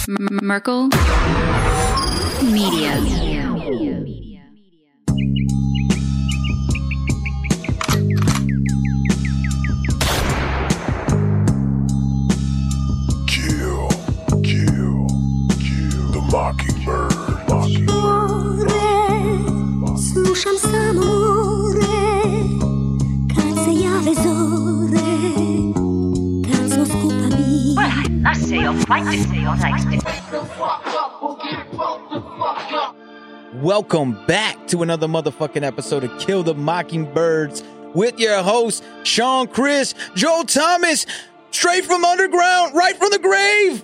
Merkel Media. Kill the mockingbird. Slušam samo more, kad se jave zore, kad smo skupa mi. Welcome back to another motherfucking episode of Kill the Mockingbirds with your host, Sean Chris, Joe Thomas, straight from underground, right from the grave.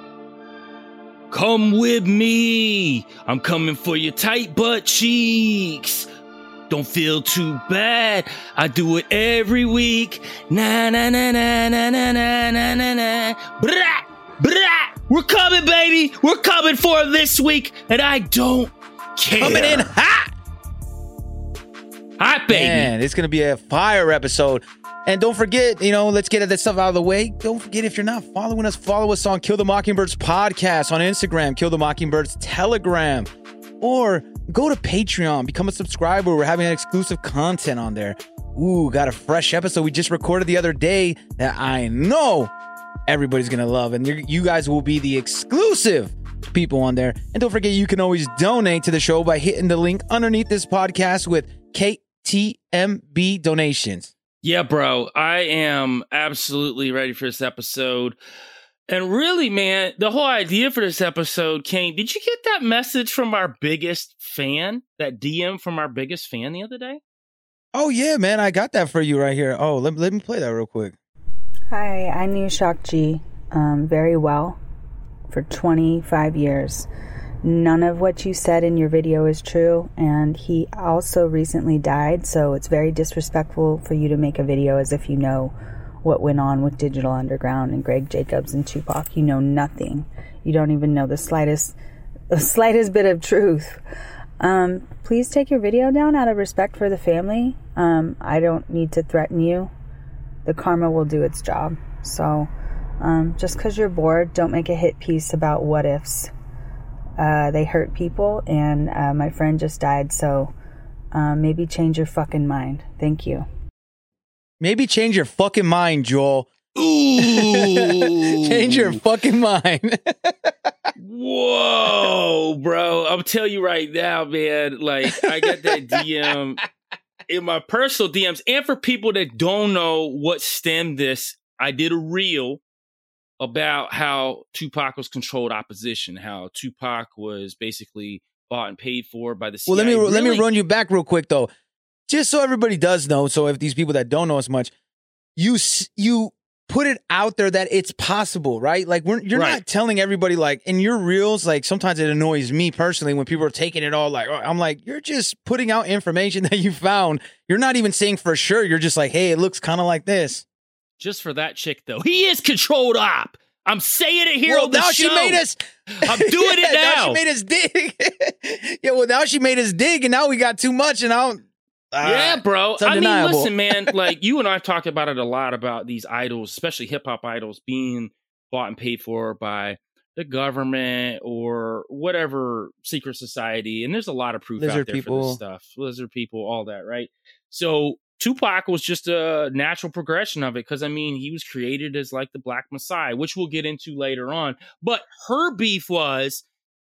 Come with me. I'm coming for your tight butt cheeks. Don't feel too bad. I do it every week. Na na na na na na na na na na. Brah, brah. We're coming, baby. We're coming for this week, and I don't care. Coming in hot. Hot, baby. Man, it's going to be a fire episode. And don't forget, let's get that stuff out of the way. Don't forget, if you're not following us, follow us on Kill the Mockingbirds podcast on Instagram, Kill the Mockingbirds Telegram, or go to Patreon, become a subscriber. We're having exclusive content on there. Ooh, got a fresh episode we just recorded the other day that I know everybody's going to love. And you guys will be the exclusive people on there. And don't forget, you can always donate to the show by hitting the link underneath this podcast with KTMB donations. Yeah, bro, I am absolutely ready for this episode. And really, man, the whole idea for this episode came... Did you get that message from our biggest fan? That DM from our biggest fan the other day? Oh, yeah, man, I got that for you right here. Oh, let me play that real quick. Hi, I knew Shock G very well for 25 years. None of what you said in your video is true, and he also recently died, so it's very disrespectful for you to make a video as if you know what went on with Digital Underground and Greg Jacobs and Tupac. You know nothing. You don't even know the slightest bit of truth. Please take your video down out of respect for the family. I don't need to threaten you. The karma will do its job. So just because you're bored, don't make a hit piece about what ifs. They hurt people, and my friend just died, so maybe change your fucking mind. Thank you. Maybe change your fucking mind, Joel. Ooh. Change your fucking mind. Whoa, bro. I'll tell you right now, man. Like, I got that DM in my personal DMs. And for people that don't know what stemmed this, I did a reel about how Tupac was controlled opposition, how Tupac was basically bought and paid for by the CIA. Well, let me run you back real quick, though. Just so everybody does know, so if these people that don't know as much, you put it out there that it's possible, right? Like, you're not telling everybody, like, in your reels, like, sometimes it annoys me personally when people are taking it all, like, I'm like, you're just putting out information that you found. You're not even saying for sure. You're just like, hey, it looks kind of like this. Just for that chick, though. He is controlled op. I'm saying it here on the now show. She made us. I'm doing it now. Now she made us dig. Yeah, well, now she made us dig, and now we got too much, and now... yeah, bro. It's undeniable. I mean, listen, man, like, you and I have talked about it a lot, about these idols, especially hip-hop idols, being bought and paid for by the government or whatever secret society. And there's a lot of proof Lizard out there people. for this stuff. Lizard people, all that, right? So Tupac was just a natural progression of it, because, I mean, he was created as like the Black Messiah, which we'll get into later on. But her beef was,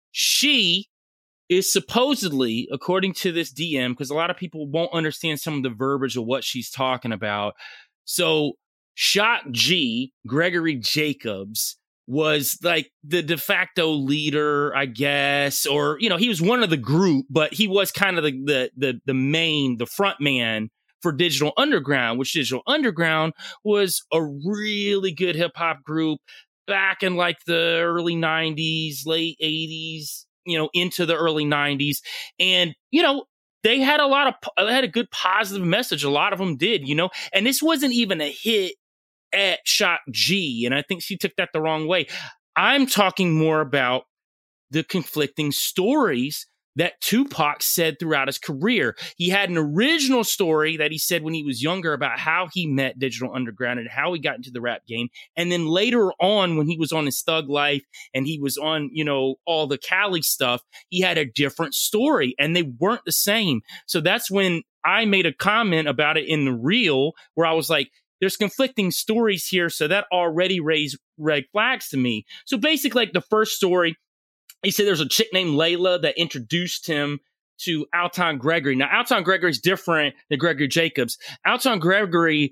she is supposedly, according to this DM, because a lot of people won't understand some of the verbiage of what she's talking about. So Shock G, Gregory Jacobs, was like the de facto leader, I guess, or, he was one of the group, but he was kind of the main, the front man for Digital Underground, which Digital Underground was a really good hip hop group back in like the early 90s, late 80s, into the early 90s. And, they had a good positive message. A lot of them did, and this wasn't even a hit at Shock G. And I think she took that the wrong way. I'm talking more about the conflicting stories that Tupac said throughout his career. He had an original story that he said when he was younger about how he met Digital Underground and how he got into the rap game. And then later on, when he was on his Thug Life and he was on, all the Cali stuff, he had a different story and they weren't the same. So that's when I made a comment about it in the reel where I was like, there's conflicting stories here. So that already raised red flags to me. So basically, like the first story, he said there's a chick named Layla that introduced him to Alton Gregory. Now, Alton Gregory is different than Gregory Jacobs. Alton Gregory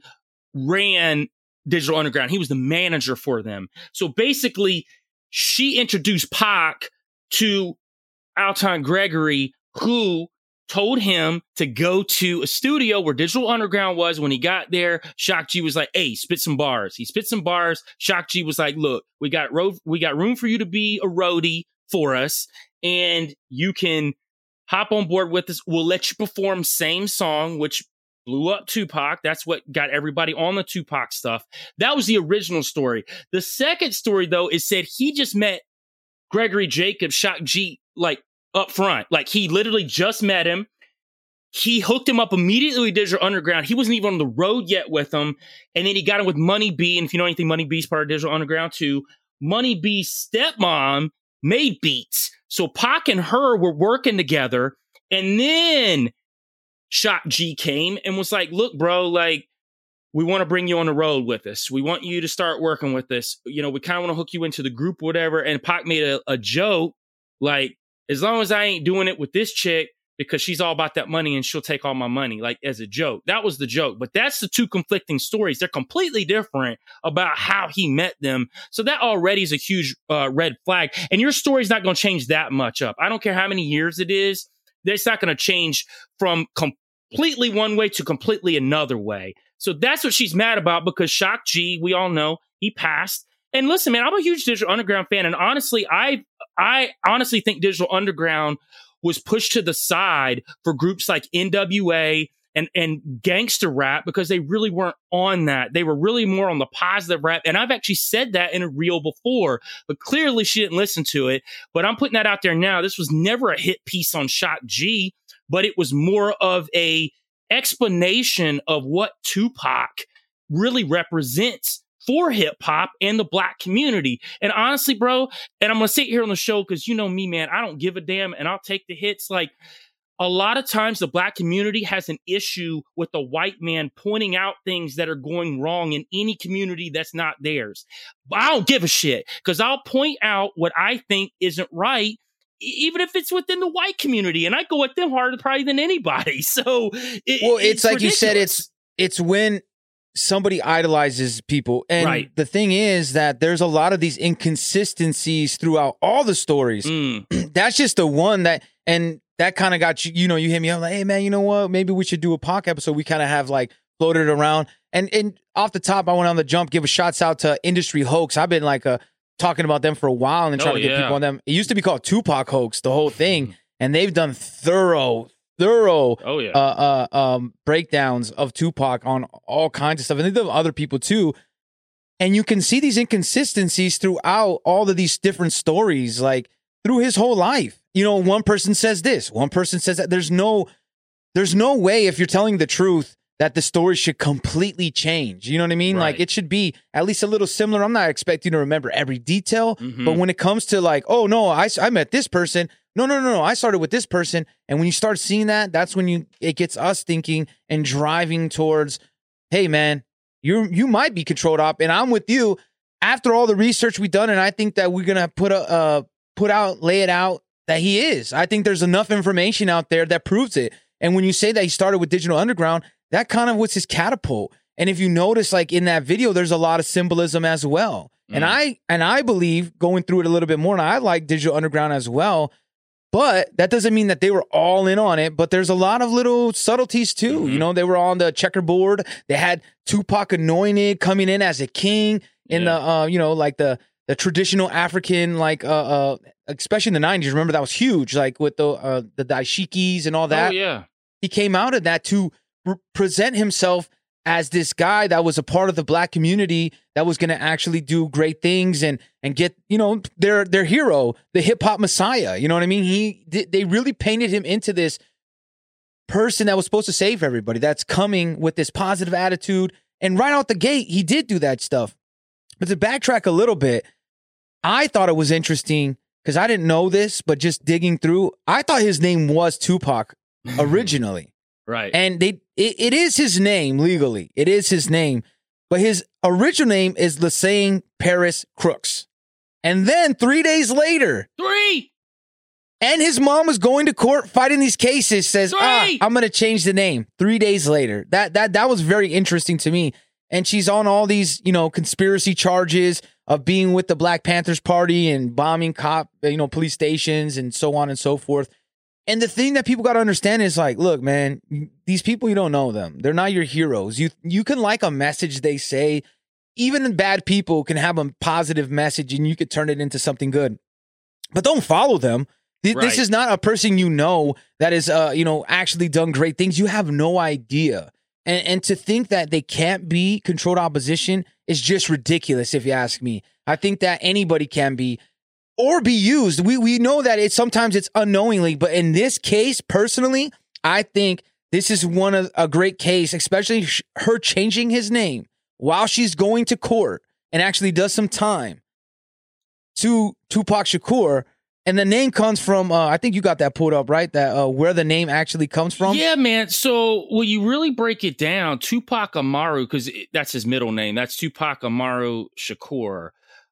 ran Digital Underground. He was the manager for them. So basically, she introduced Pac to Alton Gregory, who told him to go to a studio where Digital Underground was. When he got there, Shock G was like, hey, spit some bars. He spit some bars. Shock G was like, look, we got room for you to be a roadie for us, and you can hop on board with us. We'll let you perform same song, which blew up Tupac. That's what got everybody on the Tupac stuff. That was the original story. The second story, though, is said he just met Gregory Jacobs, Shock G, like up front. Like he literally just met him. He hooked him up immediately with Digital Underground. He wasn't even on the road yet with him. And then he got him with Money B. And if you know anything, Money B's part of Digital Underground too. Money B's stepmom made beats. So Pac and her were working together. And then Shock G came and was like, look, bro, like, we want to bring you on the road with us. We want you to start working with us. We kind of want to hook you into the group, whatever. And Pac made a joke, like, as long as I ain't doing it with this chick, because she's all about that money and she'll take all my money, like as a joke. That was the joke. But that's the two conflicting stories. They're completely different about how he met them. So that already is a huge red flag. And your story's not going to change that much up. I don't care how many years it is. It's not going to change from completely one way to completely another way. So that's what she's mad about, because Shock G, we all know, he passed. And listen, man, I'm a huge Digital Underground fan. And honestly, I honestly think Digital Underground was pushed to the side for groups like NWA and gangster rap, because they really weren't on that. They were really more on the positive rap. And I've actually said that in a reel before, but clearly she didn't listen to it. But I'm putting that out there now. This was never a hit piece on Shock G, but it was more of a explanation of what Tupac really represents for hip hop and the Black community. And honestly, bro, and I'm going to sit here on the show because you know me, man, I don't give a damn and I'll take the hits. Like, a lot of times the Black community has an issue with the white man pointing out things that are going wrong in any community that's not theirs. But I don't give a shit, because I'll point out what I think isn't right, even if it's within the white community. And I go at them harder probably than anybody. So it's like ridiculous. You said, it's when somebody idolizes people. And right. The thing is that there's a lot of these inconsistencies throughout all the stories. That's just the one that kind of got you, you hit me up like, hey man, you know what? Maybe we should do a Pac episode. We kind of have like floated it around. And off the top, I went on the jump, give a shouts out to Industry Hoax. I've been like talking about them for a while and trying to get people on them. It used to be called Tupac Hoax, the whole thing. And they've done thorough breakdowns of Tupac on all kinds of stuff. And they've done other people too. And you can see these inconsistencies throughout all of these different stories, like through his whole life. One person says this, one person says that. There's no way, if you're telling the truth, that the story should completely change. You know what I mean? Right. Like, it should be at least a little similar. I'm not expecting to remember every detail, but when it comes to like, oh no, I met this person. No, I started with this person. And when you start seeing that, that's when it gets us thinking and driving towards, hey man, you might be controlled op, and I'm with you. After all the research we've done, and I think that we're gonna lay it out that he is. I think there's enough information out there that proves it. And when you say that he started with Digital Underground, that kind of was his catapult. And if you notice, like in that video, there's a lot of symbolism as well. And I believe, going through it a little bit more, and I like Digital Underground as well, but that doesn't mean that they were all in on it. But there's a lot of little subtleties too. They were on the checkerboard. They had Tupac anointed, coming in as a king in the traditional African, like especially in the 90s. Remember, that was huge, like with the dashikis and all that. Oh yeah. He came out of that to present himself as this guy that was a part of the Black community that was going to actually do great things and get, you know, their hero, the hip hop messiah. You know what I mean? They really painted him into this person that was supposed to save everybody, that's coming with this positive attitude. And right out the gate, he did do that stuff. But to backtrack a little bit, I thought it was interesting because I didn't know this, but just digging through, I thought his name was Tupac originally. Right. And it is his name legally. It is his name. But his original name is Lassane Paris Crooks. And then 3 days later, and his mom was going to court fighting these cases, says, I'm going to change the name 3 days later. That was very interesting to me. And she's on all these, you know, conspiracy charges of being with the Black Panthers Party and bombing police stations and so on and so forth. And the thing that people got to understand is like, look, man, these people, you don't know them. They're not your heroes. You can like a message they say. Even bad people can have a positive message and you could turn it into something good. But don't follow them. This is not a person you know that is, actually done great things. You have no idea. And to think that they can't be controlled opposition is just ridiculous, if you ask me. I think that anybody can be or be used. We know that sometimes it's unknowingly, but in this case, personally, I think this is a great case, especially her changing his name while she's going to court and actually does some time to Tupac Shakur. And the name comes from, I think you got that pulled up, right? That where the name actually comes from? Yeah, man. So when you really break it down, Tupac Amaru, because that's his middle name, that's Tupac Amaru Shakur.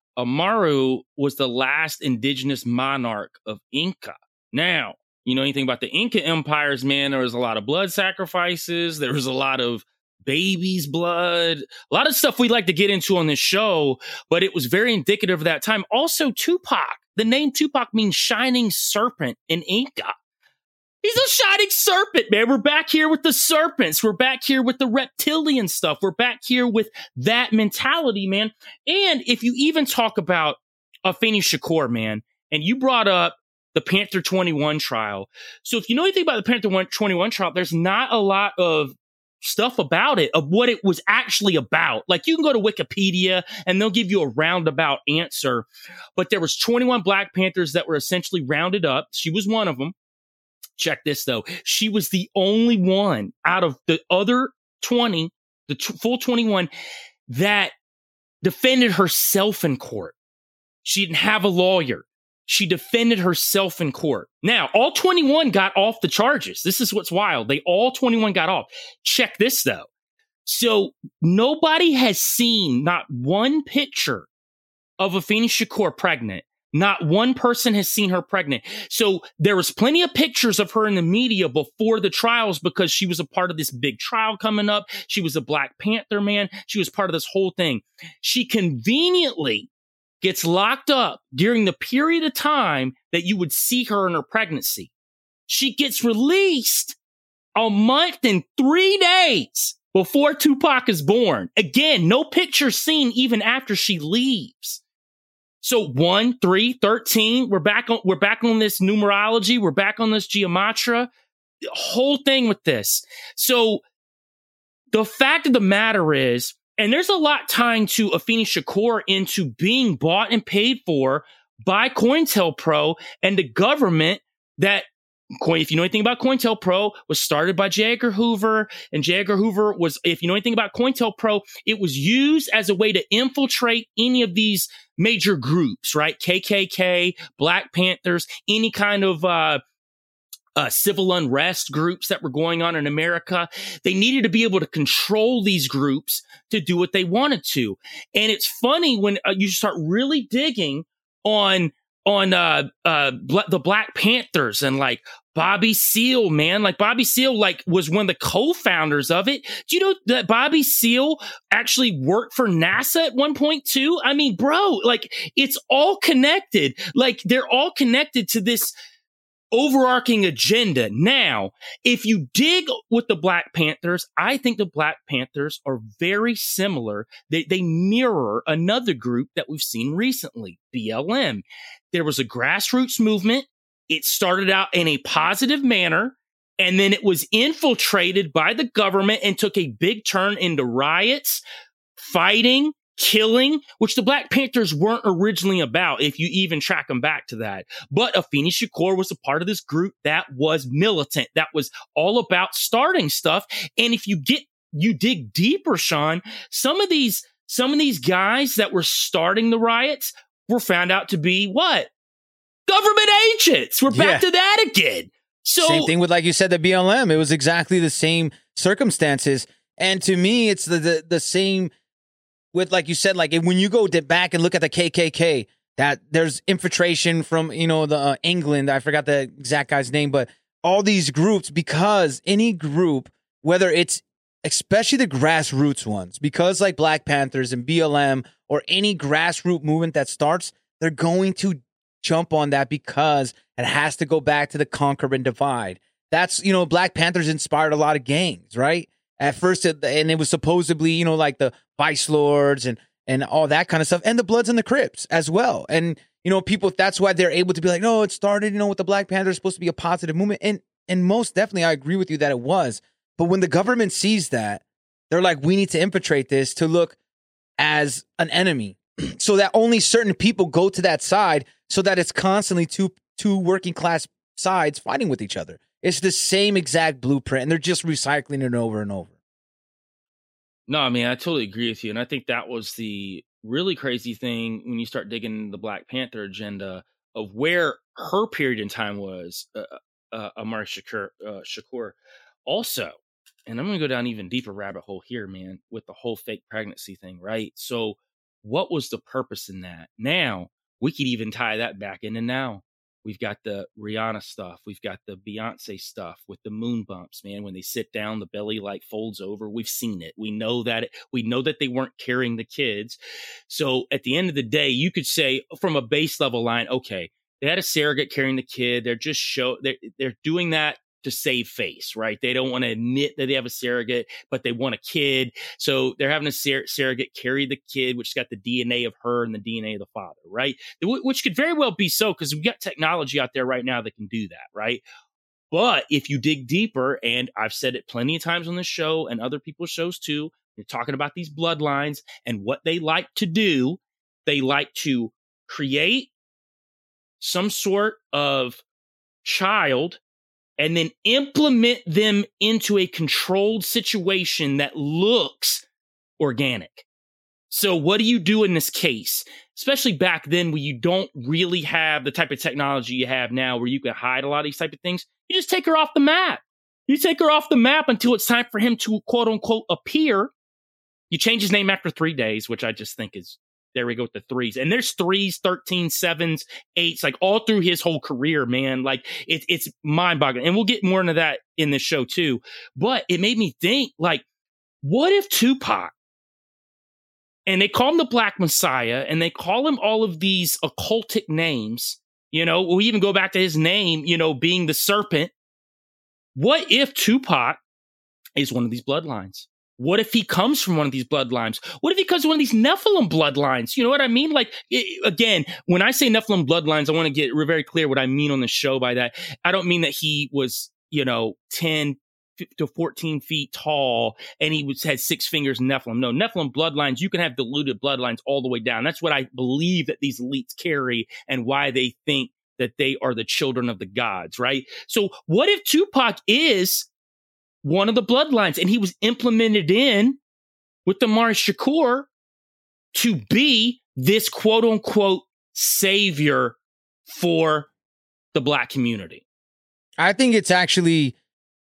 Amaru was the last indigenous monarch of Inca. Now, you know anything about the Inca empires, man, there was a lot of blood sacrifices. There was a lot of baby's blood, a lot of stuff we like to get into on this show, but it was very indicative of that time. Also, Tupac. The name Tupac means shining serpent in Inca. He's a shining serpent, man. We're back here with the serpents. We're back here with the reptilian stuff. We're back here with that mentality, man. And if you even talk about Afeni Shakur, man, and you brought up the Panther 21 trial. So if you know anything about the Panther 21 trial, there's not a lot of stuff about it, of what it was actually about. Like, you can go to Wikipedia and they'll give you a roundabout answer, but there was 21 Black Panthers that were essentially rounded up. She was one of them. Check this though. She was the only one out of the other 20, full 21, that defended herself in court. She didn't have a lawyer. She defended herself in court. Now, all 21 got off the charges. This is what's wild. All 21 got off. Check this, though. So nobody has seen not one picture of Afeni Shakur pregnant. Not one person has seen her pregnant. So there was plenty of pictures of her in the media before the trials because she was a part of this big trial coming up. She was a Black Panther, man. She was part of this whole thing. She conveniently gets locked up during the period of time that you would see her in her pregnancy. She gets released a month and 3 days before Tupac is born. Again, no picture seen even after she leaves. So 1, 3, 13, we're back on this numerology. We're back on this gematria. The whole thing with this. So the fact of the matter is, and there's a lot tying to Afeni Shakur into being bought and paid for by COINTELPRO and the government that, if you know anything about COINTELPRO, was started by J. Edgar Hoover. And J. Edgar Hoover was, if you know anything about COINTELPRO, it was used as a way to infiltrate any of these major groups, right? KKK, Black Panthers, any kind of civil unrest groups that were going on in America. They needed to be able to control these groups to do what they wanted to. And it's funny when you start really digging on the Black Panthers and like Bobby Seale, man. Like Bobby Seale was one of the co-founders of it. Do you know that Bobby Seale actually worked for NASA at one point too? I mean, bro, like it's all connected. Like they're all connected to this overarching agenda. Now, if you dig with the Black Panthers, I think the Black Panthers are very similar. They mirror another group that we've seen recently, BLM. There was a grassroots movement. It started out in a positive manner. And then it was infiltrated by the government and took a big turn into riots, fighting, killing, which the Black Panthers weren't originally about, if you even track them back to that. But Afeni Shakur was a part of this group that was militant, that was all about starting stuff. And if you dig deeper, Sean, some of these guys that were starting the riots were found out to be what? Government agents. We're back to that again. So same thing with, like you said, the BLM. It was exactly the same circumstances. And to me, it's the same with, like you said, like when you go back and look at the KKK, that there's infiltration from, the England. I forgot the exact guy's name, but all these groups, because any group, whether it's especially the grassroots ones, because like Black Panthers and BLM or any grassroots movement that starts, they're going to jump on that because it has to go back to the conquer and divide. That's, Black Panthers inspired a lot of gangs, right? At first, and it was supposedly, like the Vice Lords and all that kind of stuff, and the Bloods and the Crips as well. And, people, that's why they're able to be like, no, it started, with the Black Panthers, supposed to be a positive movement. And most definitely, I agree with you that it was. But when the government sees that, they're like, we need to infiltrate this to look as an enemy so that only certain people go to that side, so that it's constantly two working class sides fighting with each other. It's the same exact blueprint, and they're just recycling it over and over. No, I mean, I totally agree with you. And I think that was the really crazy thing when you start digging into the Black Panther agenda of where her period in time was, Amari Shakur. Also, and I'm going to go down even deeper rabbit hole here, man, with the whole fake pregnancy thing, right? So what was the purpose in that? Now, we could even tie that back into now. We've got the Rihanna stuff. We've got the Beyonce stuff with the moon bumps, man. When they sit down, the belly like folds over. We've seen it. We know that they weren't carrying the kids. So at the end of the day, you could say from a base level line, okay, they had a surrogate carrying the kid. They're doing that to save face, right? They don't want to admit that they have a surrogate, but they want a kid. So they're having a surrogate carry the kid, which has got the DNA of her and the DNA of the father, right? Which could very well be so, because we've got technology out there right now that can do that, right? But if you dig deeper, and I've said it plenty of times on this show and other people's shows too, you're talking about these bloodlines and what they like to do. They like to create some sort of child and then implement them into a controlled situation that looks organic. So what do you do in this case? Especially back then, when you don't really have the type of technology you have now where you can hide a lot of these type of things. You just take her off the map. You take her off the map until it's time for him to, quote unquote, appear. You change his name after 3 days, which I just think is, there we go with the threes. And there's 3s, 13s, 7s, 8s, like all through his whole career, man. Like it's mind boggling. And we'll get more into that in this show too. But it made me think, like, what if Tupac, and they call him the Black Messiah, and they call him all of these occultic names, we'll even go back to his name, being the serpent. What if Tupac is one of these bloodlines? What if he comes from one of these bloodlines? What if he comes from one of these Nephilim bloodlines? You know what I mean? Like, again, when I say Nephilim bloodlines, I want to get very clear what I mean on the show by that. I don't mean that he was, 10 to 14 feet tall and he had 6 fingers Nephilim. No, Nephilim bloodlines, you can have diluted bloodlines all the way down. That's what I believe that these elites carry and why they think that they are the children of the gods, right? So what if Tupac is one of the bloodlines and he was implemented in with the Amari Shakur to be this quote unquote savior for the Black community? I think it's actually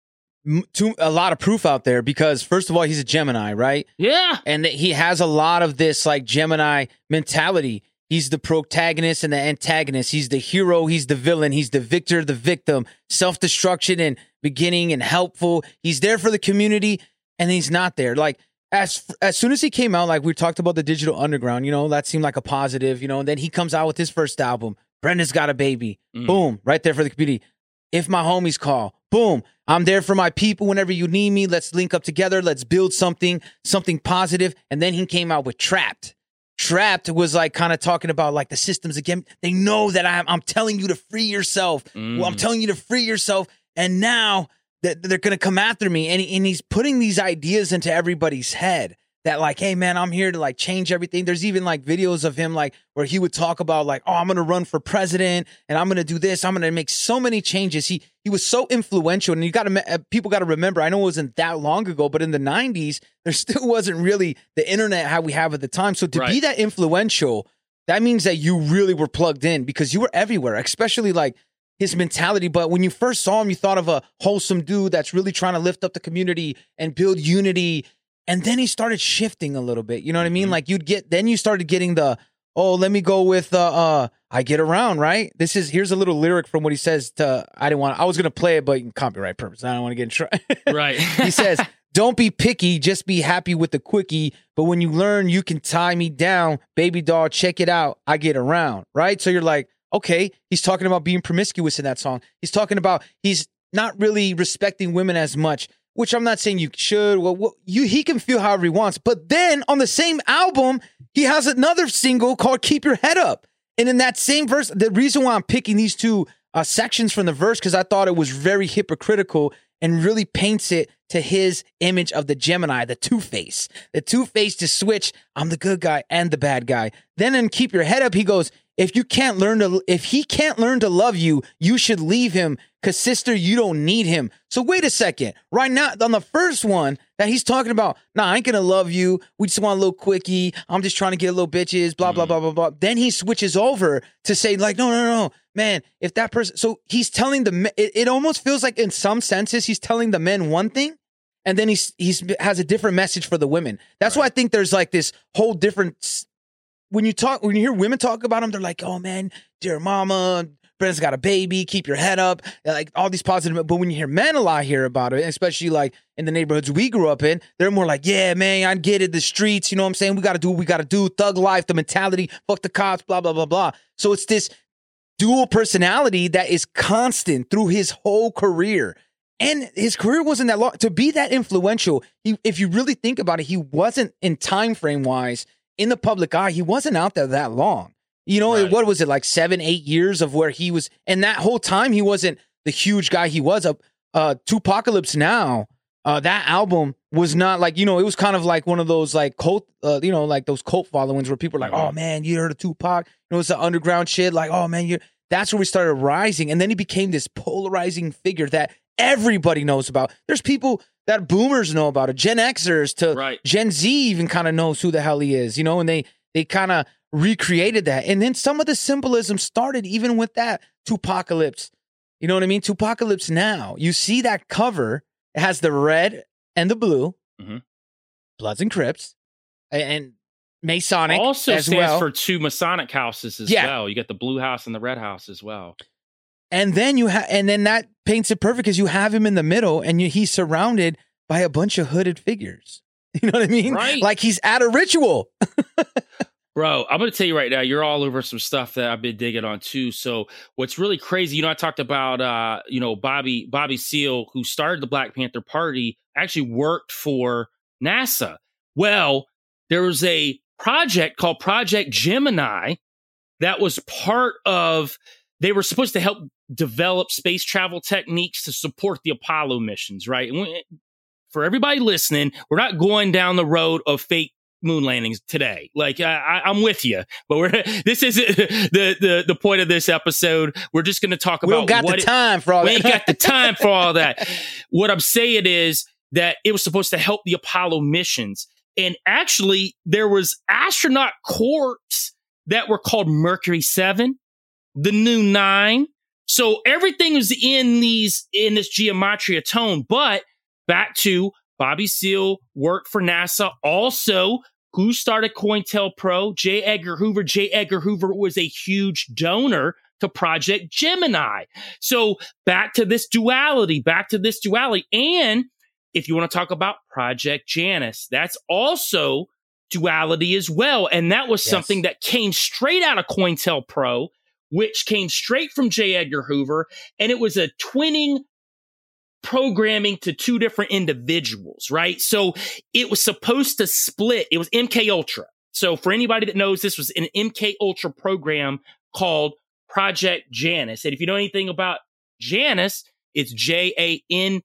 a lot of proof out there because, first of all, he's a Gemini, right? Yeah. And he has a lot of this like Gemini mentality. He's the protagonist and the antagonist. He's the hero. He's the villain. He's the victor, the victim, self-destruction and beginning and helpful. He's there for the community and he's not there. Like as soon as he came out, like we talked about the Digital Underground, that seemed like a positive, and then he comes out with his first album. Brenda's Got a Baby. Boom. Right there for the community. If My Homies Call. Boom. I'm there for my people whenever you need me. Let's link up together. Let's build something positive. And then he came out with Trapped. Trapped was like kind of talking about like the systems again. They know that I'm telling you to free yourself. Well, I'm telling you to free yourself. And now that they're going to come after me. And he's putting these ideas into everybody's head that like, hey man, I'm here to like change everything. There's even like videos of him like where he would talk about like, oh, I'm going to run for president and I'm going to do this. I'm going to make so many changes. He was so influential, and people got to remember, I know it wasn't that long ago, but in the 90s, there still wasn't really the internet how we have at the time. So to be that influential, that means that you really were plugged in because you were everywhere, especially like his mentality. But when you first saw him, you thought of a wholesome dude that's really trying to lift up the community and build unity. And then he started shifting a little bit. You know what I mean? Like then you started getting the, oh, let me go with I get around, right? Here's a little lyric from what he says to, I was going to play it, but copyright purpose. I don't want to get in trouble. Right. He says, don't be picky, just be happy with the quickie. But when you learn you can tie me down, baby doll, check it out. I get around, right? So you're like, okay, he's talking about being promiscuous in that song. He's talking about he's not really respecting women as much, which I'm not saying you should. He can feel however he wants. But then on the same album, he has another single called Keep Your Head Up. And in that same verse, the reason why I'm picking these two sections from the verse, because I thought it was very hypocritical and really paints it to his image of the Gemini, the Two-Face. The Two-Face to switch, I'm the good guy and the bad guy. Then in Keep Your Head Up, he goes, if he can't learn to love you, you should leave him, because sister, you don't need him. So wait a second. Right now, on the first one that he's talking about, nah, I ain't gonna love you. We just want a little quickie. I'm just trying to get a little bitches, blah, blah, blah, blah, blah. Then he switches over to say like, no, man, if that person, so he's telling it almost feels like in some senses, he's telling the men one thing, and then he has a different message for the women. That's why I think there's like this whole different, when you hear women talk about him, they're like, oh man, dear mama, Brenda's got a baby, keep your head up, like all these positive. But when you hear men a lot hear about it, especially like in the neighborhoods we grew up in, they're more like, yeah, man, I get it, the streets, you know what I'm saying? We got to do what we got to do, thug life, the mentality, fuck the cops, blah, blah, blah, blah. So it's this dual personality that is constant through his whole career. And his career wasn't that long. To be that influential, if you really think about it, he wasn't in time frame wise in the public eye, he wasn't out there that long. You know, what was it, like 7-8 years of where he was, and that whole time he wasn't the huge guy he was. Tupacalypse Now, that album was not like, you know, it was kind of like one of those like cult, you know, like those cult followings where people are like, oh man, you heard of Tupac? You know, it's the underground shit. Like, oh man, that's where we started rising. And then he became this polarizing figure that everybody knows about. There's people that boomers know about it, Gen Xers to Gen Z even kind of knows who the hell he is, you know, and they kind of recreated that. And then some of the symbolism started even with that Tupacalypse. You know what I mean? Tupacalypse Now. You see that cover, it has the red and the blue, Bloods and Crips, and Masonic also as stands well. for two Masonic houses as well. You got the blue house and the red house as well. And then then that paints it perfect because you have him in the middle and he's surrounded by a bunch of hooded figures. You know what I mean? Right. Like he's at a ritual. Bro, I'm going to tell you right now, you're all over some stuff that I've been digging on too. So what's really crazy, you know, I talked about, you know, Bobby Seale, who started the Black Panther Party, actually worked for NASA. Well, there was a project called Project Gemini that was part of, they were supposed to help develop space travel techniques to support the Apollo missions, right? And for everybody listening, we're not going down the road of fake moon landings today. Like I'm with you, but this isn't the point of this episode. We're just going to talk about. We don't got the time for all that. We ain't got the time for all that. What I'm saying is that it was supposed to help the Apollo missions, and actually there was astronaut corps that were called Mercury 7, the New 9. So everything was in this geometria tone. But back to Bobby Seale worked for NASA. Also, who started COINTELPRO? J. Edgar Hoover. J. Edgar Hoover was a huge donor to Project Gemini. So back to this duality. And if you want to talk about Project Janus, that's also duality as well. And that was something that came straight out of COINTELPRO, which came straight from J. Edgar Hoover. And it was a twinning programming to two different individuals, right? So it was supposed to split. It was MK Ultra. So for anybody that knows, this was an MK Ultra program called Project Janus. And if you know anything about Janus, It's Janus,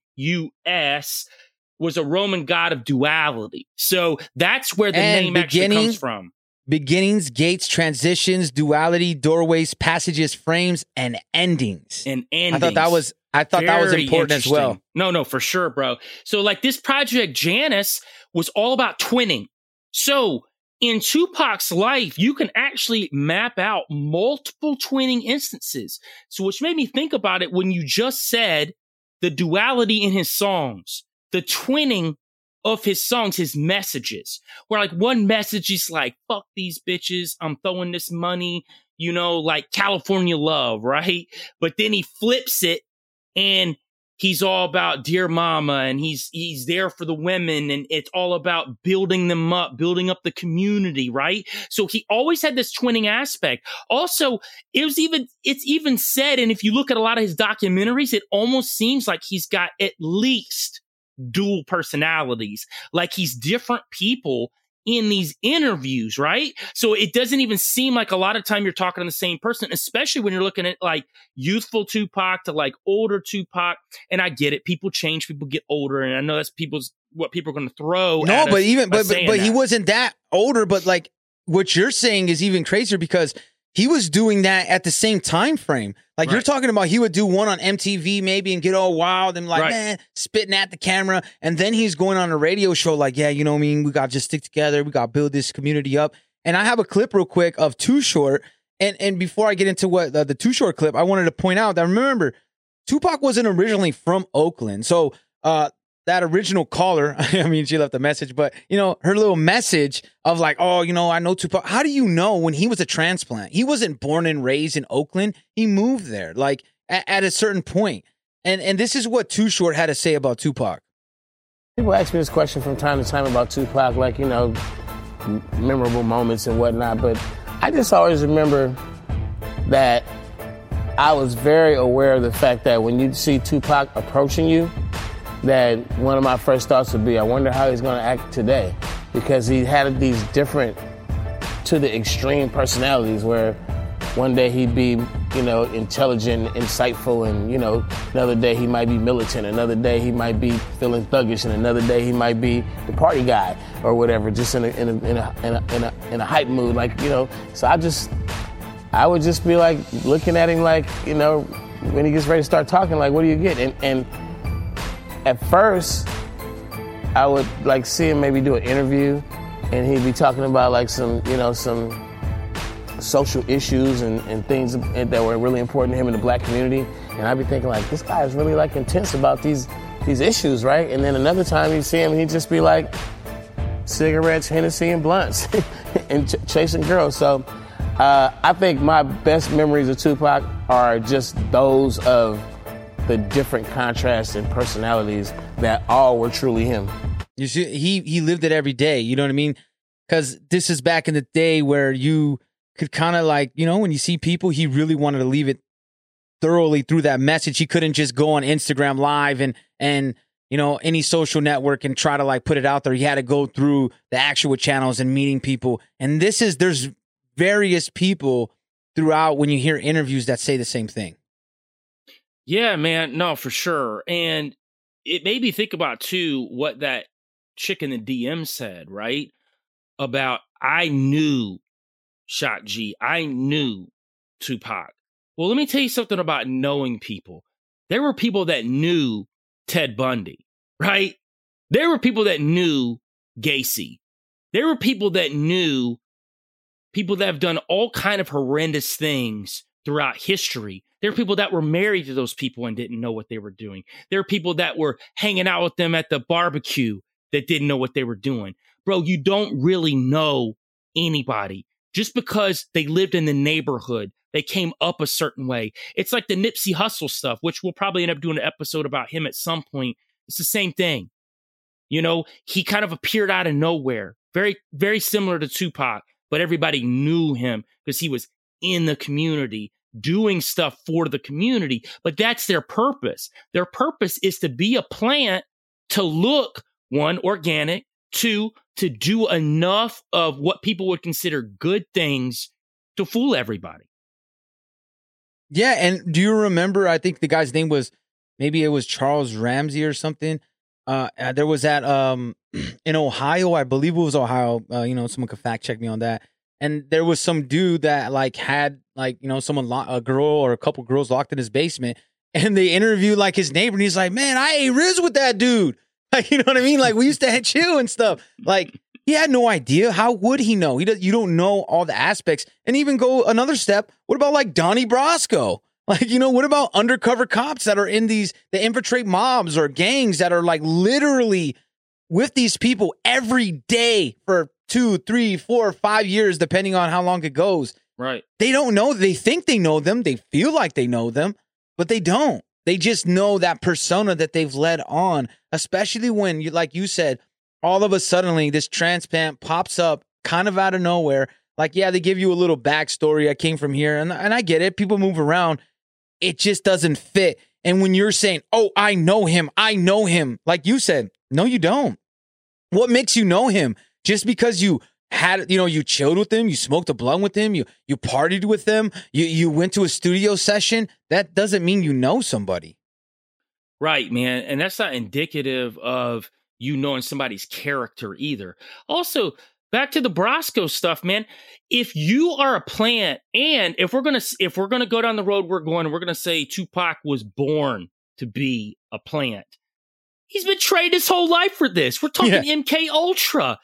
was a Roman god of duality. So that's where the name actually comes from. Beginnings, gates, transitions, duality, doorways, passages, frames, and endings. I thought that was important as well. No, for sure, bro. So like this project Janus was all about twinning. So in Tupac's life, you can actually map out multiple twinning instances. So which made me think about it when you just said the duality in his songs, the twinning of his songs, his messages, where like one message is like, fuck these bitches, I'm throwing this money, you know, like California love, right? But then he flips it and he's all about dear mama, and he's there for the women, and it's all about building them up, building up the community, right? So he always had this twinning aspect. Also, it's even said, and if you look at a lot of his documentaries, it almost seems like he's got at least dual personalities, like he's different people in these interviews, right? So it doesn't even seem like a lot of time you're talking to the same person, especially when you're looking at like youthful Tupac to like older Tupac. And I get it. People change, people get older. And I know that's what people are going to throw. No, but he wasn't that older. But like what you're saying is even crazier because he was doing that at the same time frame. Like you're talking about, he would do one on MTV maybe and get all wild and like, man, spitting at the camera. And then he's going on a radio show like, yeah, you know what I mean? We got to just stick together. We got to build this community up. And I have a clip real quick of Too Short. And before I get into what the Too Short clip, I wanted to point out that, remember, Tupac wasn't originally from Oakland. So that original caller, I mean, she left a message, but, you know, her little message of like, oh, you know, I know Tupac. How do you know when he was a transplant? He wasn't born and raised in Oakland. He moved there, like, at a certain point. And this is what Too Short had to say about Tupac. People ask me this question from time to time about Tupac, like, you know, memorable moments and whatnot, but I just always remember that I was very aware of the fact that when you see Tupac approaching you, that one of my first thoughts would be, I wonder how he's going to act today, because he had these different, to the extreme personalities, where one day he'd be, you know, intelligent, insightful, and, you know, another day he might be militant, another day he might be feeling thuggish, and another day he might be the party guy or whatever, just in a hype mood, like, you know. So I would just be like looking at him like, you know, when he gets ready to start talking, like, what do you get? And at first, I would like see him maybe do an interview, and he'd be talking about like some social issues and things that were really important to him in the black community. And I'd be thinking like, this guy is really like intense about these issues, right? And then another time you see him, he'd just be like cigarettes, Hennessy, and blunts, and chasing girls. So I think my best memories of Tupac are just those of the different contrasts and personalities that all were truly him. You see, he lived it every day. You know what I mean? Because this is back in the day where you could kind of like, you know, when you see people, he really wanted to leave it thoroughly through that message. He couldn't just go on Instagram Live and you know, any social network and try to like put it out there. He had to go through the actual channels and meeting people. And there's various people throughout when you hear interviews that say the same thing. Yeah, man. No, for sure. And it made me think about, too, what that chick in the DM said, right? About, I knew Shock G. I knew Tupac. Well, let me tell you something about knowing people. There were people that knew Ted Bundy, right? There were people that knew Gacy. There were people that knew people that have done all kind of horrendous things throughout history. There are people that were married to those people and didn't know what they were doing. There are people that were hanging out with them at the barbecue that didn't know what they were doing. Bro, you don't really know anybody just because they lived in the neighborhood. They came up a certain way. It's like the Nipsey Hussle stuff, which we'll probably end up doing an episode about him at some point. It's the same thing. You know, he kind of appeared out of nowhere. Very, very similar to Tupac, but everybody knew him because he was in the community, doing stuff for the community. But that's their purpose. Their purpose is to be a plant, to look, one, organic, two, to do enough of what people would consider good things to fool everybody. Yeah, and do you remember, I think the guy's name was maybe it was Charles Ramsey or something. There was that in Ohio, I believe it was Ohio. Someone could fact check me on that. And there was some dude that like had like, someone, a girl or a couple girls locked in his basement, and they interviewed like his neighbor, and he's like, man, I ate Riz with that dude. Like, you know what I mean? Like, we used to chill and stuff. Like, he had no idea. How would he know? You don't know all the aspects. And even go another step. What about like Donnie Brasco? Like, what about undercover cops that are in they infiltrate mobs or gangs that are like literally with these people every day for 2, 3, 4, 5 years, depending on how long it goes. Right. They don't know. They think they know them. They feel like they know them, but they don't. They just know that persona that they've led on, especially when, like you said, all of a sudden this transplant pops up kind of out of nowhere. Like, yeah, they give you a little backstory. I came from here, and I get it. People move around. It just doesn't fit. And when you're saying, oh, I know him, like you said, no, you don't. What makes you know him? Just because you had, you chilled with him, you smoked a blunt with him, you partied with him, you went to a studio session, that doesn't mean you know somebody. Right, man. And that's not indicative of you knowing somebody's character either. Also, back to the Brasco stuff, man. If you are a plant, and if we're gonna go down the road we're gonna say Tupac was born to be a plant. He's been trained his whole life for this. We're talking MK Ultra.